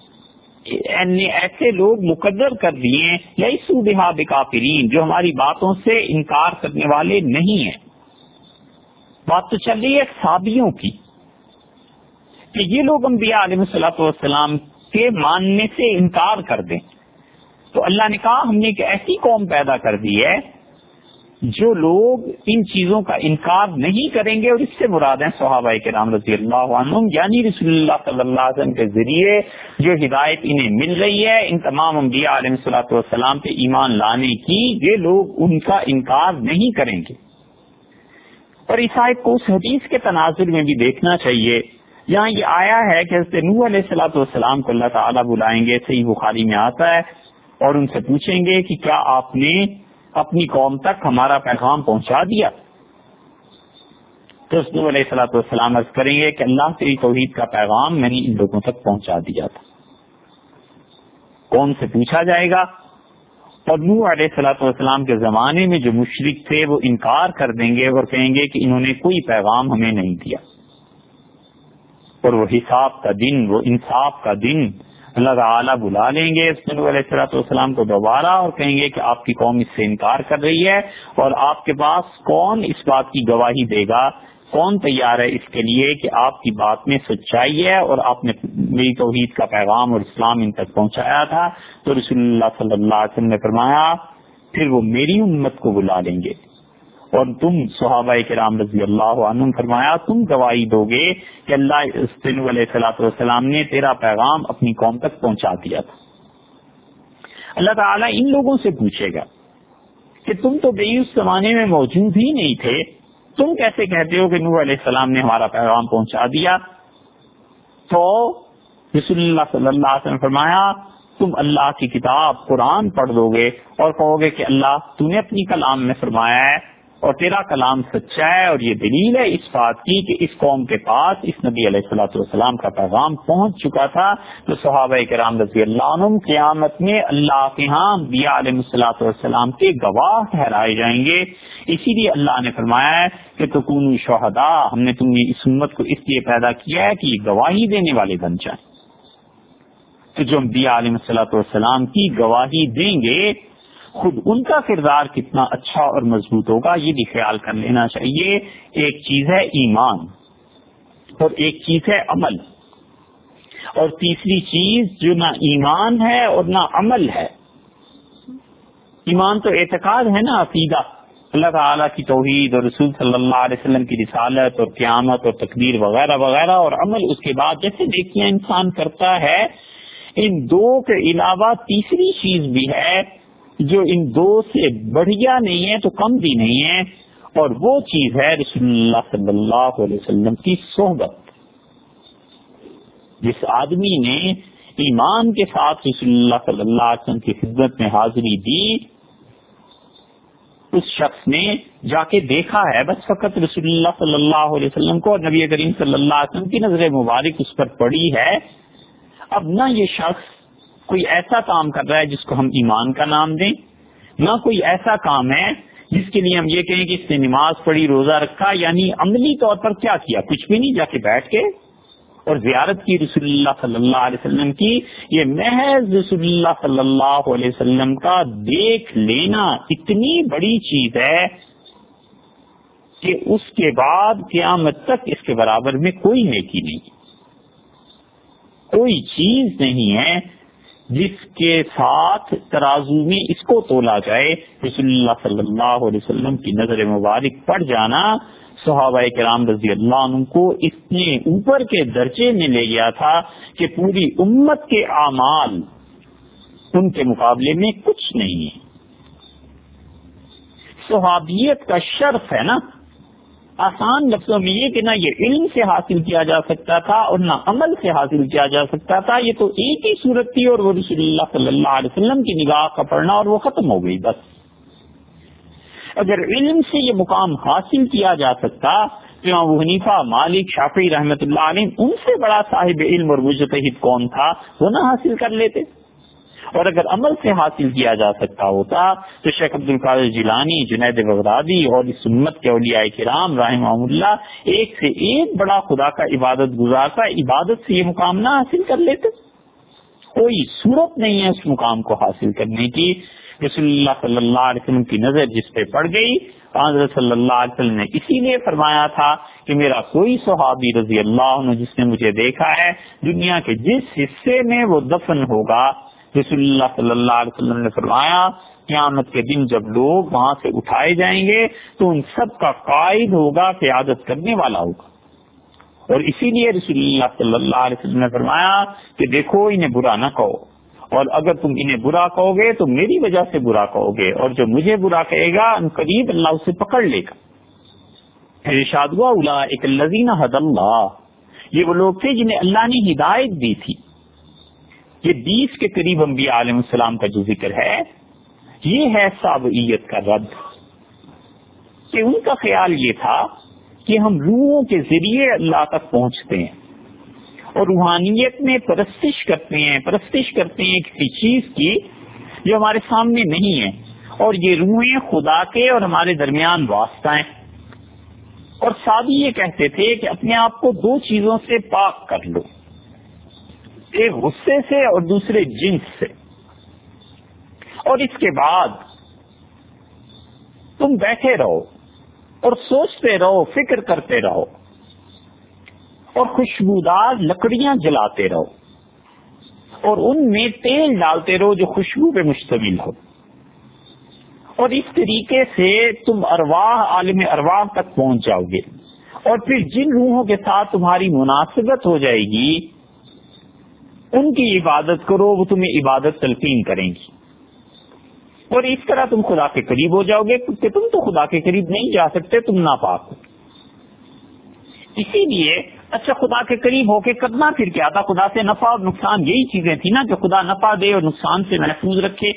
ایسے لوگ مقرر کر دیے لیسوا بہا بکافرین، جو ہماری باتوں سے انکار کرنے والے نہیں ہیں. بات تو چل رہی ہے صحابیوں کی کہ یہ لوگ انبیاء علیہ الصلوۃ والسلام کے ماننے سے انکار کر دیں. تو اللہ نے کہا ہم نے ایک ایسی قوم پیدا کر دی ہے جو لوگ ان چیزوں کا انکار نہیں کریں گے، اور اس سے مراد ہیں صحابہ کرام رضی اللہ عنہم، یعنی رسول اللہ صلی اللہ علیہ وسلم کے ذریعے جو ہدایت انہیں مل رہی ہے ان تمام انبیاء علیہ الصلوۃ والسلام پہ ایمان لانے کی، یہ لوگ ان کا انکار نہیں کریں گے. اور اس آیت کو اس حدیث کے تناظر میں بھی دیکھنا چاہیے یہاں یہ آیا ہے کہ حضرت نوح علیہ الصلوۃ والسلام کو اللہ تعالیٰ بلائیں گے، صحیح بخاری میں آتا ہے، اور ان سے پوچھیں گے کہ کیا آپ نے اپنی قوم تک ہمارا پیغام پہنچا دیا؟ تو نوح علیہ الصلوۃ والسلام عرض کریں گے کہ اللہ تیری توحید کا پیغام میں نے ان لوگوں تک پہنچا دیا تھا۔ قوم سے پوچھا جائے گا، اور نوح علیہ الصلوۃ والسلام کے زمانے میں جو مشرک تھے وہ انکار کر دیں گے اور کہیں گے کہ انہوں نے کوئی پیغام ہمیں نہیں دیا، اور وہ حساب کا دن، وہ انصاف کا دن اللہ تعالیٰ بلا لیں گے نوح علیہ الصلوۃ والسلام کو دوبارہ اور کہیں گے کہ آپ کی قوم اس سے انکار کر رہی ہے، اور آپ کے پاس کون اس بات کی گواہی دے گا، کون تیار ہے اس کے لیے کہ آپ کی بات میں سچائی ہے اور آپ نے میری توحید کا پیغام اور اسلام ان تک پہنچایا تھا؟ تو رسول اللہ صلی اللہ علیہ وسلم نے فرمایا پھر وہ میری امت کو بلا لیں گے، اور تم صحابہ کرام رضی اللہ عنہم فرمایا تم گواہی دو گے کہ اللہ نوح علیہ الصلوۃ والسلام نے تیرا پیغام اپنی قوم تک پہنچا دیا تھا۔ اللہ تعالیٰ ان لوگوں سے پوچھے گا کہ تم تو بھئی اس زمانے میں موجود ہی نہیں تھے، تم کیسے کہتے ہو کہ نوح علیہ السلام نے ہمارا پیغام پہنچا دیا؟ تو رسول اللہ صلی اللہ علیہ وسلم فرمایا تم اللہ کی کتاب قرآن پڑھ دو گے اور کہو گے کہ اللہ تو نے اپنی کلام میں فرمایا ہے اور تیرا کلام سچا ہے، اور یہ دلیل ہے اس بات کی کہ اس قوم کے پاس اس نبی علیہ الصلوۃ والسلام کا پیغام پہنچ چکا تھا۔ تو صحابہ کرام رضی اللہ عنہم قیامت میں اللہ کے ہاں انبیاء علیہ الصلوۃ والسلام کے گواہ ٹھہرائے جائیں گے۔ اسی لیے اللہ نے فرمایا ہے کہ تکونوا شہداء، ہم نے تم اس امت کو اس لیے پیدا کیا ہے کہ یہ گواہی دینے والے بن جائیں۔ تو جو انبیاء علیہ الصلوۃ والسلام کی گواہی دیں گے خود ان کا کردار کتنا اچھا اور مضبوط ہوگا یہ بھی خیال کر لینا چاہیے۔ ایک چیز ہے ایمان اور ایک چیز ہے عمل، اور تیسری چیز جو نہ ایمان ہے اور نہ عمل ہے۔ ایمان تو اعتقاد ہے نا، عقیدہ اللہ تعالیٰ کی توحید اور رسول صلی اللہ علیہ وسلم کی رسالت اور قیامت اور تقدیر وغیرہ وغیرہ، اور عمل اس کے بعد جیسے نیکیاں انسان کرتا ہے۔ ان دو کے علاوہ تیسری چیز بھی ہے جو ان دو سے بڑھیا نہیں ہے تو کم بھی نہیں ہے، اور وہ چیز ہے رسول اللہ صلی اللہ علیہ وسلم کی صحبت۔ جس آدمی نے ایمان کے ساتھ رسول اللہ صلی اللہ علیہ وسلم کی خدمت میں حاضری دی، اس شخص نے جا کے دیکھا ہے بس فقط رسول اللہ صلی اللہ علیہ وسلم کو، اور نبی کریم صلی اللہ علیہ وسلم کی نظر مبارک اس پر پڑی ہے۔ اب نہ یہ شخص کوئی ایسا کام کر رہا ہے جس کو ہم ایمان کا نام دیں، نہ کوئی ایسا کام ہے جس کے لیے ہم یہ کہیں کہ اس نے نماز پڑھی، روزہ رکھا، یعنی عملی طور پر کیا کیا؟ کچھ بھی نہیں، جا کے بیٹھ کے اور زیارت کی رسول اللہ صلی اللہ علیہ وسلم کی۔ یہ محض رسول اللہ صلی اللہ علیہ وسلم کا دیکھ لینا اتنی بڑی چیز ہے کہ اس کے بعد قیامت تک اس کے برابر میں کوئی نیکی نہیں، کوئی چیز نہیں ہے جس کے ساتھ ترازو میں اس کو تولا جائے۔ رسول اللہ صلی اللہ علیہ وسلم کی نظر مبارک پڑ جانا صحابہ کرام رضی اللہ عنہ کو اتنے اوپر کے درجے میں لے گیا تھا کہ پوری امت کے اعمال ان کے مقابلے میں کچھ نہیں ہے۔ صحابیت کا شرف ہے نا، آسان لفظوں میں یہ کہ نہ یہ علم سے حاصل کیا جا سکتا تھا اور نہ عمل سے حاصل کیا جا سکتا تھا، یہ تو ایک ہی صورت تھی اور وہ رسول اللہ صلی اللہ علیہ وسلم کی نگاہ کا پڑھنا اور وہ ختم ہو گئی بس۔ اگر علم سے یہ مقام حاصل کیا جا سکتا تو ابو حنیفہ، مالک، شافعی رحمۃ اللہ علیہ ان سے بڑا صاحب علم اور مجتہد کون تھا، وہ نہ حاصل کر لیتے؟ اور اگر عمل سے حاصل کیا جا سکتا ہوتا تو شیخ عبد القادر جیلانی، جنید بغدادی اور اس امت کے اولیاء کرام رحمہم اللہ ایک سے ایک بڑا خدا کا عبادت گزار تھا، عبادت سے یہ مقام نہ حاصل کر لیتے؟ کوئی صورت نہیں ہے اس مقام کو حاصل کرنے کی۔ رسول اللہ صلی اللہ علیہ وسلم کی نظر جس پہ پڑ گئی، حضرت صلی اللہ علیہ وسلم نے اسی لیے فرمایا تھا کہ میرا کوئی صحابی رضی اللہ عنہ جس نے مجھے دیکھا ہے دنیا کے جس حصے میں وہ دفن ہوگا، رسول اللہ صلی اللہ علیہ وسلم نے فرمایا قیامت کے دن جب لوگ وہاں سے اٹھائے جائیں گے تو ان سب کا قائد ہوگا، قیادت کرنے والا ہوگا۔ اور اسی لیے رسول اللہ صلی اللہ علیہ وسلم نے فرمایا کہ دیکھو انہیں برا نہ کہو، اور اگر تم انہیں برا کہو گے تو میری وجہ سے برا کہو گے، اور جو مجھے برا کہے گا ان قریب اللہ اسے پکڑ لے گا۔ پھر ارشاد ہوا اولئک الذین ھدی اللہ، یہ وہ لوگ تھے جنہیں اللہ نے ہدایت دی تھی. یہ بیس کے قریب انبیاء علیہ السلام کا جو ذکر ہے یہ ہے سابعیت کا رد، کہ ان کا خیال یہ تھا کہ ہم روحوں کے ذریعے اللہ تک پہنچتے ہیں اور روحانیت میں پرستش کرتے ہیں پرستش کرتے ہیں کسی چیز کی جو ہمارے سامنے نہیں ہے، اور یہ روحیں خدا کے اور ہمارے درمیان واسطہ ہیں. اور سابی یہ کہتے تھے کہ اپنے آپ کو دو چیزوں سے پاک کر لو، ایک غصے سے اور دوسرے جنس سے، اور اس کے بعد تم بیٹھے رہو اور سوچتے رہو، فکر کرتے رہو اور خوشبودار لکڑیاں جلاتے رہو اور ان میں تیل ڈالتے رہو جو خوشبو پہ مشتمل ہو، اور اس طریقے سے تم ارواح عالم ارواح تک پہنچ جاؤ گے. اور پھر جن روحوں کے ساتھ تمہاری مناسبت ہو جائے گی ان کی عبادت کرو، وہ تمہیں عبادت تلقین کریں گی، اور اس طرح تم خدا کے قریب ہو جاؤ گے، کیونکہ تم تو خدا کے قریب نہیں جا سکتے، تم ناپاک ہو. اسی لیے اچھا خدا کے قریب ہو کے کرنا پھر کیا تھا؟ خدا سے نفع اور نقصان یہی چیزیں تھی نا، کہ خدا نفع دے اور نقصان سے محفوظ رکھے.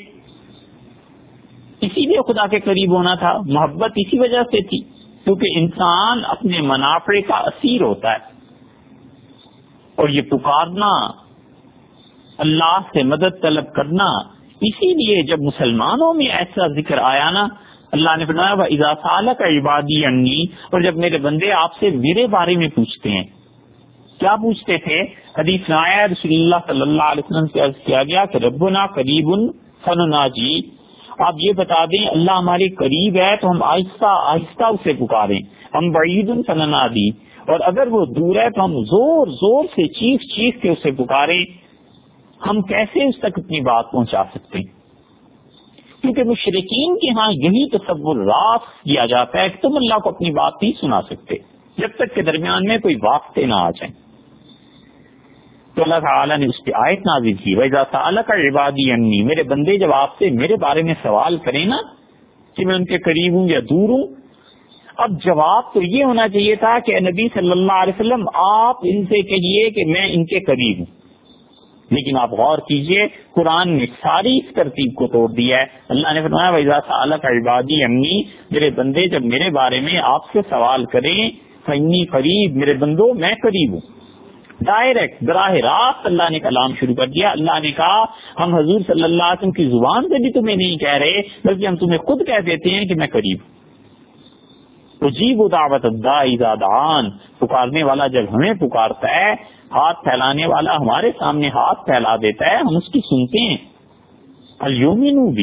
اسی لیے خدا کے قریب ہونا تھا، محبت اسی وجہ سے تھی، کیونکہ انسان اپنے منافع کا اسیر ہوتا ہے. اور یہ پکارنا، اللہ سے مدد طلب کرنا، اسی لیے جب مسلمانوں میں ایسا ذکر آیا نا، اللہ نے فرمایا وَإِذَا سَأَلَكَ عِبَادِي عَنِّي، اور جب میرے بندے آپ سے میرے بارے میں پوچھتے ہیں. کیا پوچھتے تھے؟ حدیث میں آیا رسول اللہ صلی اللہ علیہ وسلم سے عرض کیا گیا کہ ربنا قریب فنناجی، آپ یہ بتا دیں اللہ ہمارے قریب ہے تو ہم آہستہ آہستہ اسے پکاریں، ہم بعید فننادی، اور اگر وہ دور ہے تو ہم زور زور سے چیخ چیخ کے اسے پکاریں. ہم کیسے اس تک اپنی بات پہنچا سکتے ہیں؟ کیونکہ مشرکین کے ہاں یہی تصور راست کیا جاتا ہے کہ تم اللہ کو اپنی بات نہیں سنا سکتے جب تک کہ درمیان میں کوئی واسطے نہ آ جائیں. تو اللہ تعالیٰ نے اس کی آیت نازل کی وَإِذَا سَأَلَكَ عِبَادِي عَنِّي، میرے بندے جب آپ سے میرے بارے میں سوال کریں نا کہ میں ان کے قریب ہوں یا دور ہوں. اب جواب تو یہ ہونا چاہیے تھا کہ اے نبی صلی اللہ علیہ وسلم آپ ان سے کہیے کہ میں ان کے قریب ہوں، لیکن آپ غور کیجئے قرآن نے ساری اس ترتیب کو توڑ دیا ہے. اللہ نے فرمایا وَإِذَا سَأَلَكَ عِبَادِي عَنِّي، میرے بندے جب میرے بارے میں آپ سے سوال کریں فَإِنِّي قریب، میرے بندوں میں قریب ہوں. ڈائریکٹ براہ راست اللہ نے کلام شروع کر دیا. اللہ نے کہا ہم حضور صلی اللہ علیہ وسلم کی زبان سے بھی تمہیں نہیں کہہ رہے بلکہ ہم تمہیں خود کہہ دیتے ہیں کہ میں قریب ہوں. اجیب دعوت الداعی اذا دعان، پکارنے والا جب ہمیں پکارتا ہے، ہاتھ پھیلانے والا ہمارے سامنے ہاتھ پھیلا دیتا ہے، ہم اس کی سنتے ہیں. الیومنو بھی،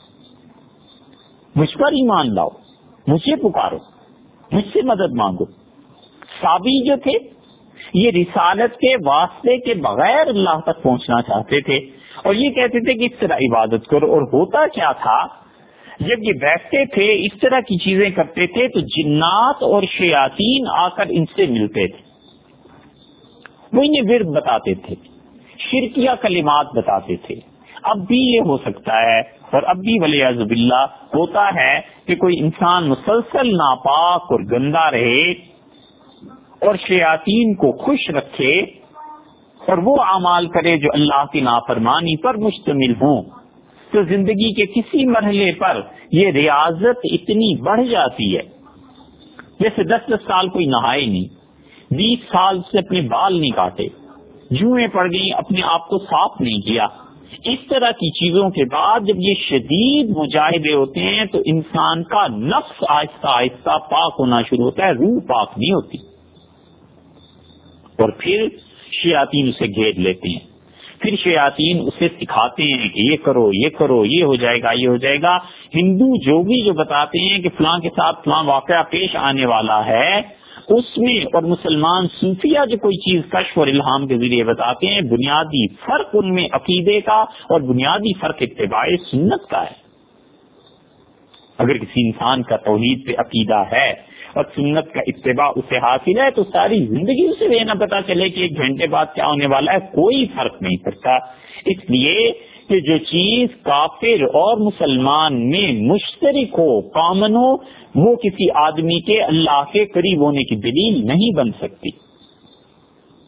مجھ پر ایمان لاؤ، مجھے پکارو، مجھ سے مدد مانگو. صابی جو تھے یہ رسالت کے واسطے کے بغیر اللہ تک پہنچنا چاہتے تھے اور یہ کہتے تھے کہ اس طرح عبادت کرو. اور ہوتا کیا تھا، جب یہ بیٹھتے تھے اس طرح کی چیزیں کرتے تھے تو جنات اور شیاطین آ کر ان سے ملتے تھے، وہ انہیں ورد بتاتے تھے، شرکیہ کلمات بتاتے تھے. اب بھی یہ ہو سکتا ہے اور اب بھی والعیاذ باللہ ہوتا ہے کہ کوئی انسان مسلسل ناپاک اور گندا رہے اور شیاطین کو خوش رکھے اور وہ اعمال کرے جو اللہ کی نافرمانی پر مشتمل ہوں، تو زندگی کے کسی مرحلے پر یہ ریاضت اتنی بڑھ جاتی ہے، جیسے دس دس سال کوئی نہائے نہیں، بیس سال سے اپنے بال نہیں کاٹے، جوئیں پڑ گئی اپنے آپ کو صاف نہیں کیا. اس طرح کی چیزوں کے بعد جب یہ شدید مجاہدے ہوتے ہیں تو انسان کا نفس آہستہ آہستہ پاک ہونا شروع ہوتا ہے، روح پاک نہیں ہوتی، اور پھر شیاطین اسے گھیر لیتے ہیں. پھر شیاطین اسے سکھاتے ہیں کہ یہ کرو یہ کرو یہ ہو جائے گا یہ ہو جائے گا. ہندو جوگی جو بتاتے ہیں کہ فلاں کے ساتھ فلاں واقعہ پیش آنے والا ہے اس میں، اور مسلمان صوفیہ جو کوئی چیز کشف اور الہام کے ذریعے بتاتے ہیں، بنیادی فرق ان میں عقیدے کا اور بنیادی فرق اتباع سنت کا ہے. اگر کسی انسان کا توحید پہ عقیدہ ہے اور سنت کا اتباع اسے حاصل ہے تو ساری زندگی اسے یہ نہ پتا چلے کہ ایک گھنٹے بعد کیا ہونے والا ہے، کوئی فرق نہیں پڑتا. اس لیے کہ جو چیز کافر اور مسلمان میں مشترک ہو، کامن ہو، وہ کسی آدمی کے اللہ کے قریب ہونے کی دلیل نہیں بن سکتی.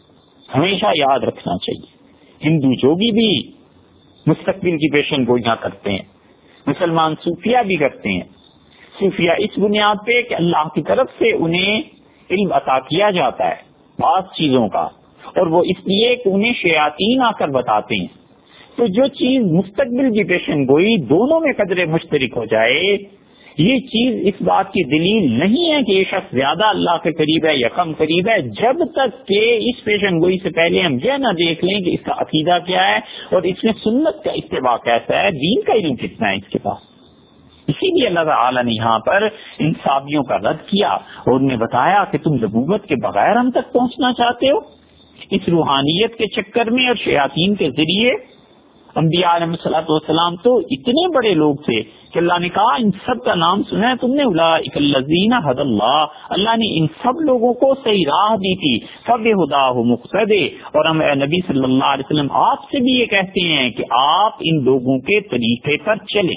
ہمیشہ یاد رکھنا چاہیے. ہندو جوگی بھی مستقبل کی پیشن گوئیاں کرتے ہیں, مسلمان صوفیہ بھی کرتے ہیں. صوفیہ اس بنیاد پہ کہ اللہ کی طرف سے انہیں علم عطا کیا جاتا ہے بعض چیزوں کا, اور وہ اس لیے کہ انہیں شیاطین آ کر بتاتے ہیں. تو جو چیز مستقبل کی پیشن گوئی دونوں میں قدر مشترک ہو جائے, یہ چیز اس بات کی دلیل نہیں ہے کہ یہ شخص زیادہ اللہ کے قریب ہے یا کم قریب ہے, جب تک کہ اس پیشن گوئی سے پہلے ہم یہ نہ دیکھ لیں کہ اس کا عقیدہ کیا ہے اور اس میں سنت کا اتباع کیسا ہے, دین کا علم کتنا ہے اس کے پاس. اسی لیے اللہ تعالیٰ نے یہاں پر ان صحابیوں کا رد کیا اور انہیں بتایا کہ تم نبوت کے بغیر ہم تک پہنچنا چاہتے ہو, اس روحانیت کے چکر میں اور شیاطین کے ذریعے. انبیاء علیہ الصلوۃ والسلام تو اتنے بڑے لوگ تھے کہ اللہ نے کہا ان سب کا نام سنا ہے تم نے, اولئک الذین ھدی اللہ, اللہ نے ان سب لوگوں کو صحیح راہ دی تھی. فبہداہ مقتدی, اور ہم نبی صلی اللہ علیہ وسلم آپ سے بھی یہ کہتے ہیں کہ آپ ان لوگوں کے طریقے پر چلیں.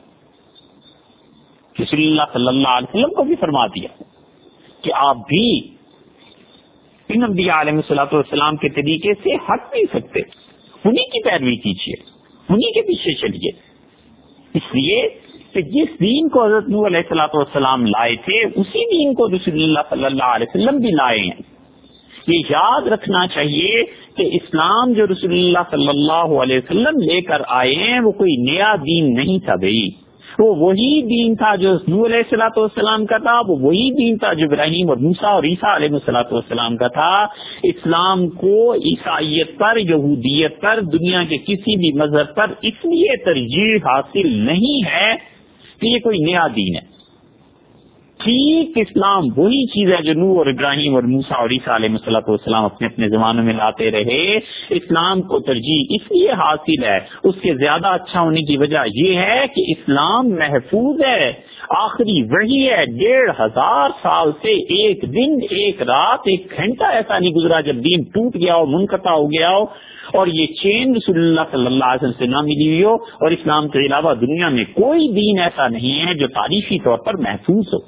رسول اللہ صلی اللہ علیہ وسلم کو بھی فرما دیا کہ آپ بھی ان انبیاء علیہ الصلوۃ والسلام کے طریقے سے ہٹ نہیں سکتے, انہیں کی پیروی کیجیے, انہیں کے پیچھے چلیے. اس لیے کہ جس دین کو حضرت نوح علیہ الصلوۃ والسلام لائے تھے اسی دین کو رسول اللہ صلی اللہ علیہ وسلم بھی لائے ہیں. یہ یاد رکھنا چاہیے کہ اسلام جو رسول اللہ صلی اللہ علیہ وسلم لے کر آئے ہیں وہ کوئی نیا دین نہیں تھا بھائی, وہ وہی دین تھا جو نوح علیہ الصلوۃ والسلام کا تھا, وہ وہی دین تھا جو ابراہیم اور موسیٰ اور عیسیٰ علیہ الصلوۃ والسلام کا تھا. اسلام کو عیسائیت پر, یہودیت پر, دنیا کے کسی بھی مذہب پر اس لیے ترجیح حاصل نہیں ہے کہ یہ کوئی نیا دین ہے. ٹھیک اسلام وہی چیز ہے جو نوح اور ابراہیم اور موسیٰ اور عیسیٰ علیہ الصلوۃ والسلام اپنے اپنے زمانوں میں لاتے رہے. اسلام کو ترجیح اس لیے حاصل ہے, اس کے زیادہ اچھا ہونے کی وجہ یہ ہے کہ اسلام محفوظ ہے, آخری وہی ہے. ڈیڑھ ہزار سال سے ایک دن, ایک رات, ایک گھنٹہ ایسا نہیں گزرا جب دین ٹوٹ گیا ہو, منقطع ہو گیا ہو اور یہ چین رسول اللہ صلی اللہ علیہ وسلم سے نہ ملی ہوئی ہو. اور اسلام کے علاوہ دنیا میں کوئی دین ایسا نہیں ہے جو تاریخی طور پر محفوظ ہو.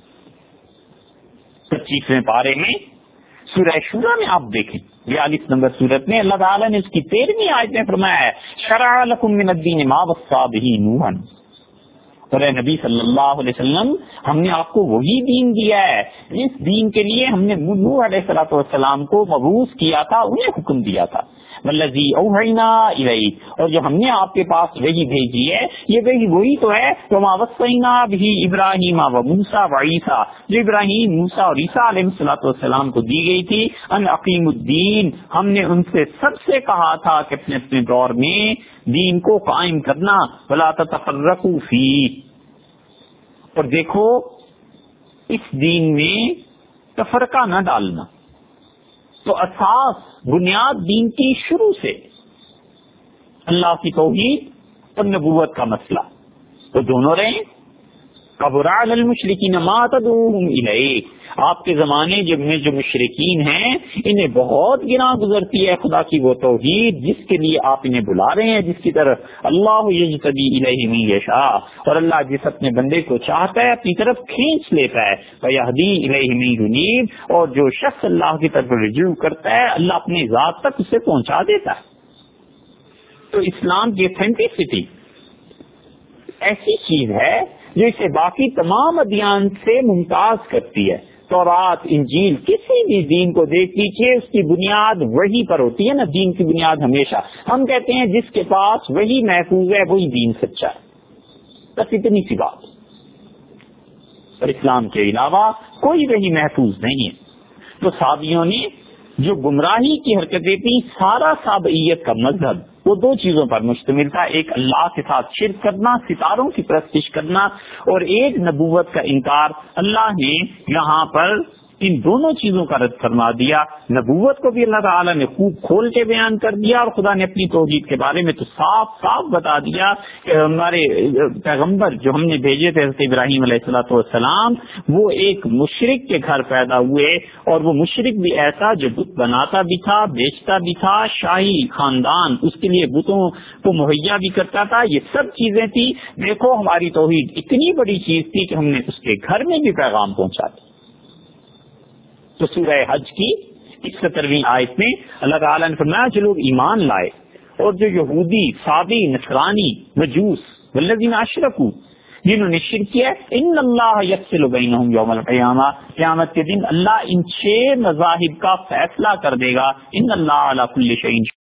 پچیسویں پارے میں سورہ شورى میں آپ دیکھیں بیالیس نمبر سورت میں اللہ تعالیٰ نے اس کی تیرہویں آیت میں فرمایا ہے شرع لکم من الدین ما وصى به نوحا, اور اے نبی صلی اللہ علیہ وسلم ہم نے آپ کو وہی دین دیا ہے جس دین کے لیے ہم نے نوح علیہ الصلوۃ والسلام کو مبعوث کیا تھا, انہیں حکم دیا تھا. والذی اوحینا الیک, اور جو ہم نے آپ کے پاس وہی بھیجی ہے یہ وہی وہی تو ہے وما وصینا به ابراہیم و موسیٰ و عیسیٰ, جو ابراہیم, موسیٰ اور عیسیٰ علیہ الصلوۃ والسلام کو دی گئی تھی. ان اقیم الدین, ہم نے ان سے سب سے کہا تھا کہ اپنے اپنے دور میں دین کو قائم کرنا. ولا تتفرقوا فیہ, اور دیکھو اس دین میں تفرقہ نہ ڈالنا. تو اساس, بنیاد دین کی شروع سے اللہ کی توحید اور نبوت کا مسئلہ تو دونوں رہے. کبر علی المشرکین ما تدعوہم الیہ, آپ کے زمانے جب میں جو مشرکین ہیں انہیں بہت گراں گزرتی ہے خدا کی وہ توحید جس کے لیے آپ انہیں بلا رہے ہیں, جس کی طرف اللہ یجتبی الیہ من یشاء, اور اللہ جس اپنے بندے کو چاہتا ہے اپنی طرف کھینچ لیتا ہے. ویہدی الیہ من یونیب, اور جو شخص اللہ کی طرف رجوع کرتا ہے اللہ اپنی ذات تک اسے پہنچا دیتا ہے. تو اسلام کی ایتھینٹسٹی ایسی چیز ہے جو اسے باقی تمام ادیان سے ممتاز کرتی ہے. تورات, انجیل, کسی بھی دین کو دیکھ لیجیے اس کی بنیاد وہی پر ہوتی ہے نا. دین کی بنیاد ہمیشہ ہم کہتے ہیں جس کے پاس وہی محفوظ ہے وہی دین سچا ہے, بس اتنی سی بات. اور اسلام کے علاوہ کوئی وہی محفوظ نہیں ہے. تو صحابیوں نے جو گمراہی کی حرکتیں تھی, سارا صابئیت کا مذہب وہ دو چیزوں پر مشتمل تھا. ایک اللہ کے ساتھ شرک کرنا, ستاروں کی پرستش کرنا, اور ایک نبوت کا انکار. اللہ نے یہاں پر ان دونوں چیزوں کا رد فرما دیا. نبوت کو بھی اللہ تعالیٰ نے خوب کھول کے بیان کر دیا, اور خدا نے اپنی توحید کے بارے میں تو صاف صاف بتا دیا کہ ہمارے پیغمبر جو ہم نے بھیجے تھے حضرت ابراہیم علیہ الصلوۃ والسلام وہ ایک مشرک کے گھر پیدا ہوئے, اور وہ مشرک بھی ایسا جو بت بناتا بھی تھا, بیچتا بھی تھا, شاہی خاندان اس کے لیے بتوں کو مہیا بھی کرتا تھا. یہ سب چیزیں تھی. دیکھو ہماری توحید اتنی بڑی چیز تھی کہ ہم نے اس کے گھر میں بھی پیغام پہنچا دیا. تو سورہ حج کی سترویں آیت میں اللہ تعالیٰ نے فرمایا جو لوگ ایمان لائے اور جو یہودی صابی نصرانی مجوس والذین اشرکوا جنہوں نے شرک کیا، ان اللہ یفصل بینہم یوم القیامہ، قیامت کے دن اللہ ان چھ مذاہب کا فیصلہ کر دے گا، ان اللہ علی کل شیء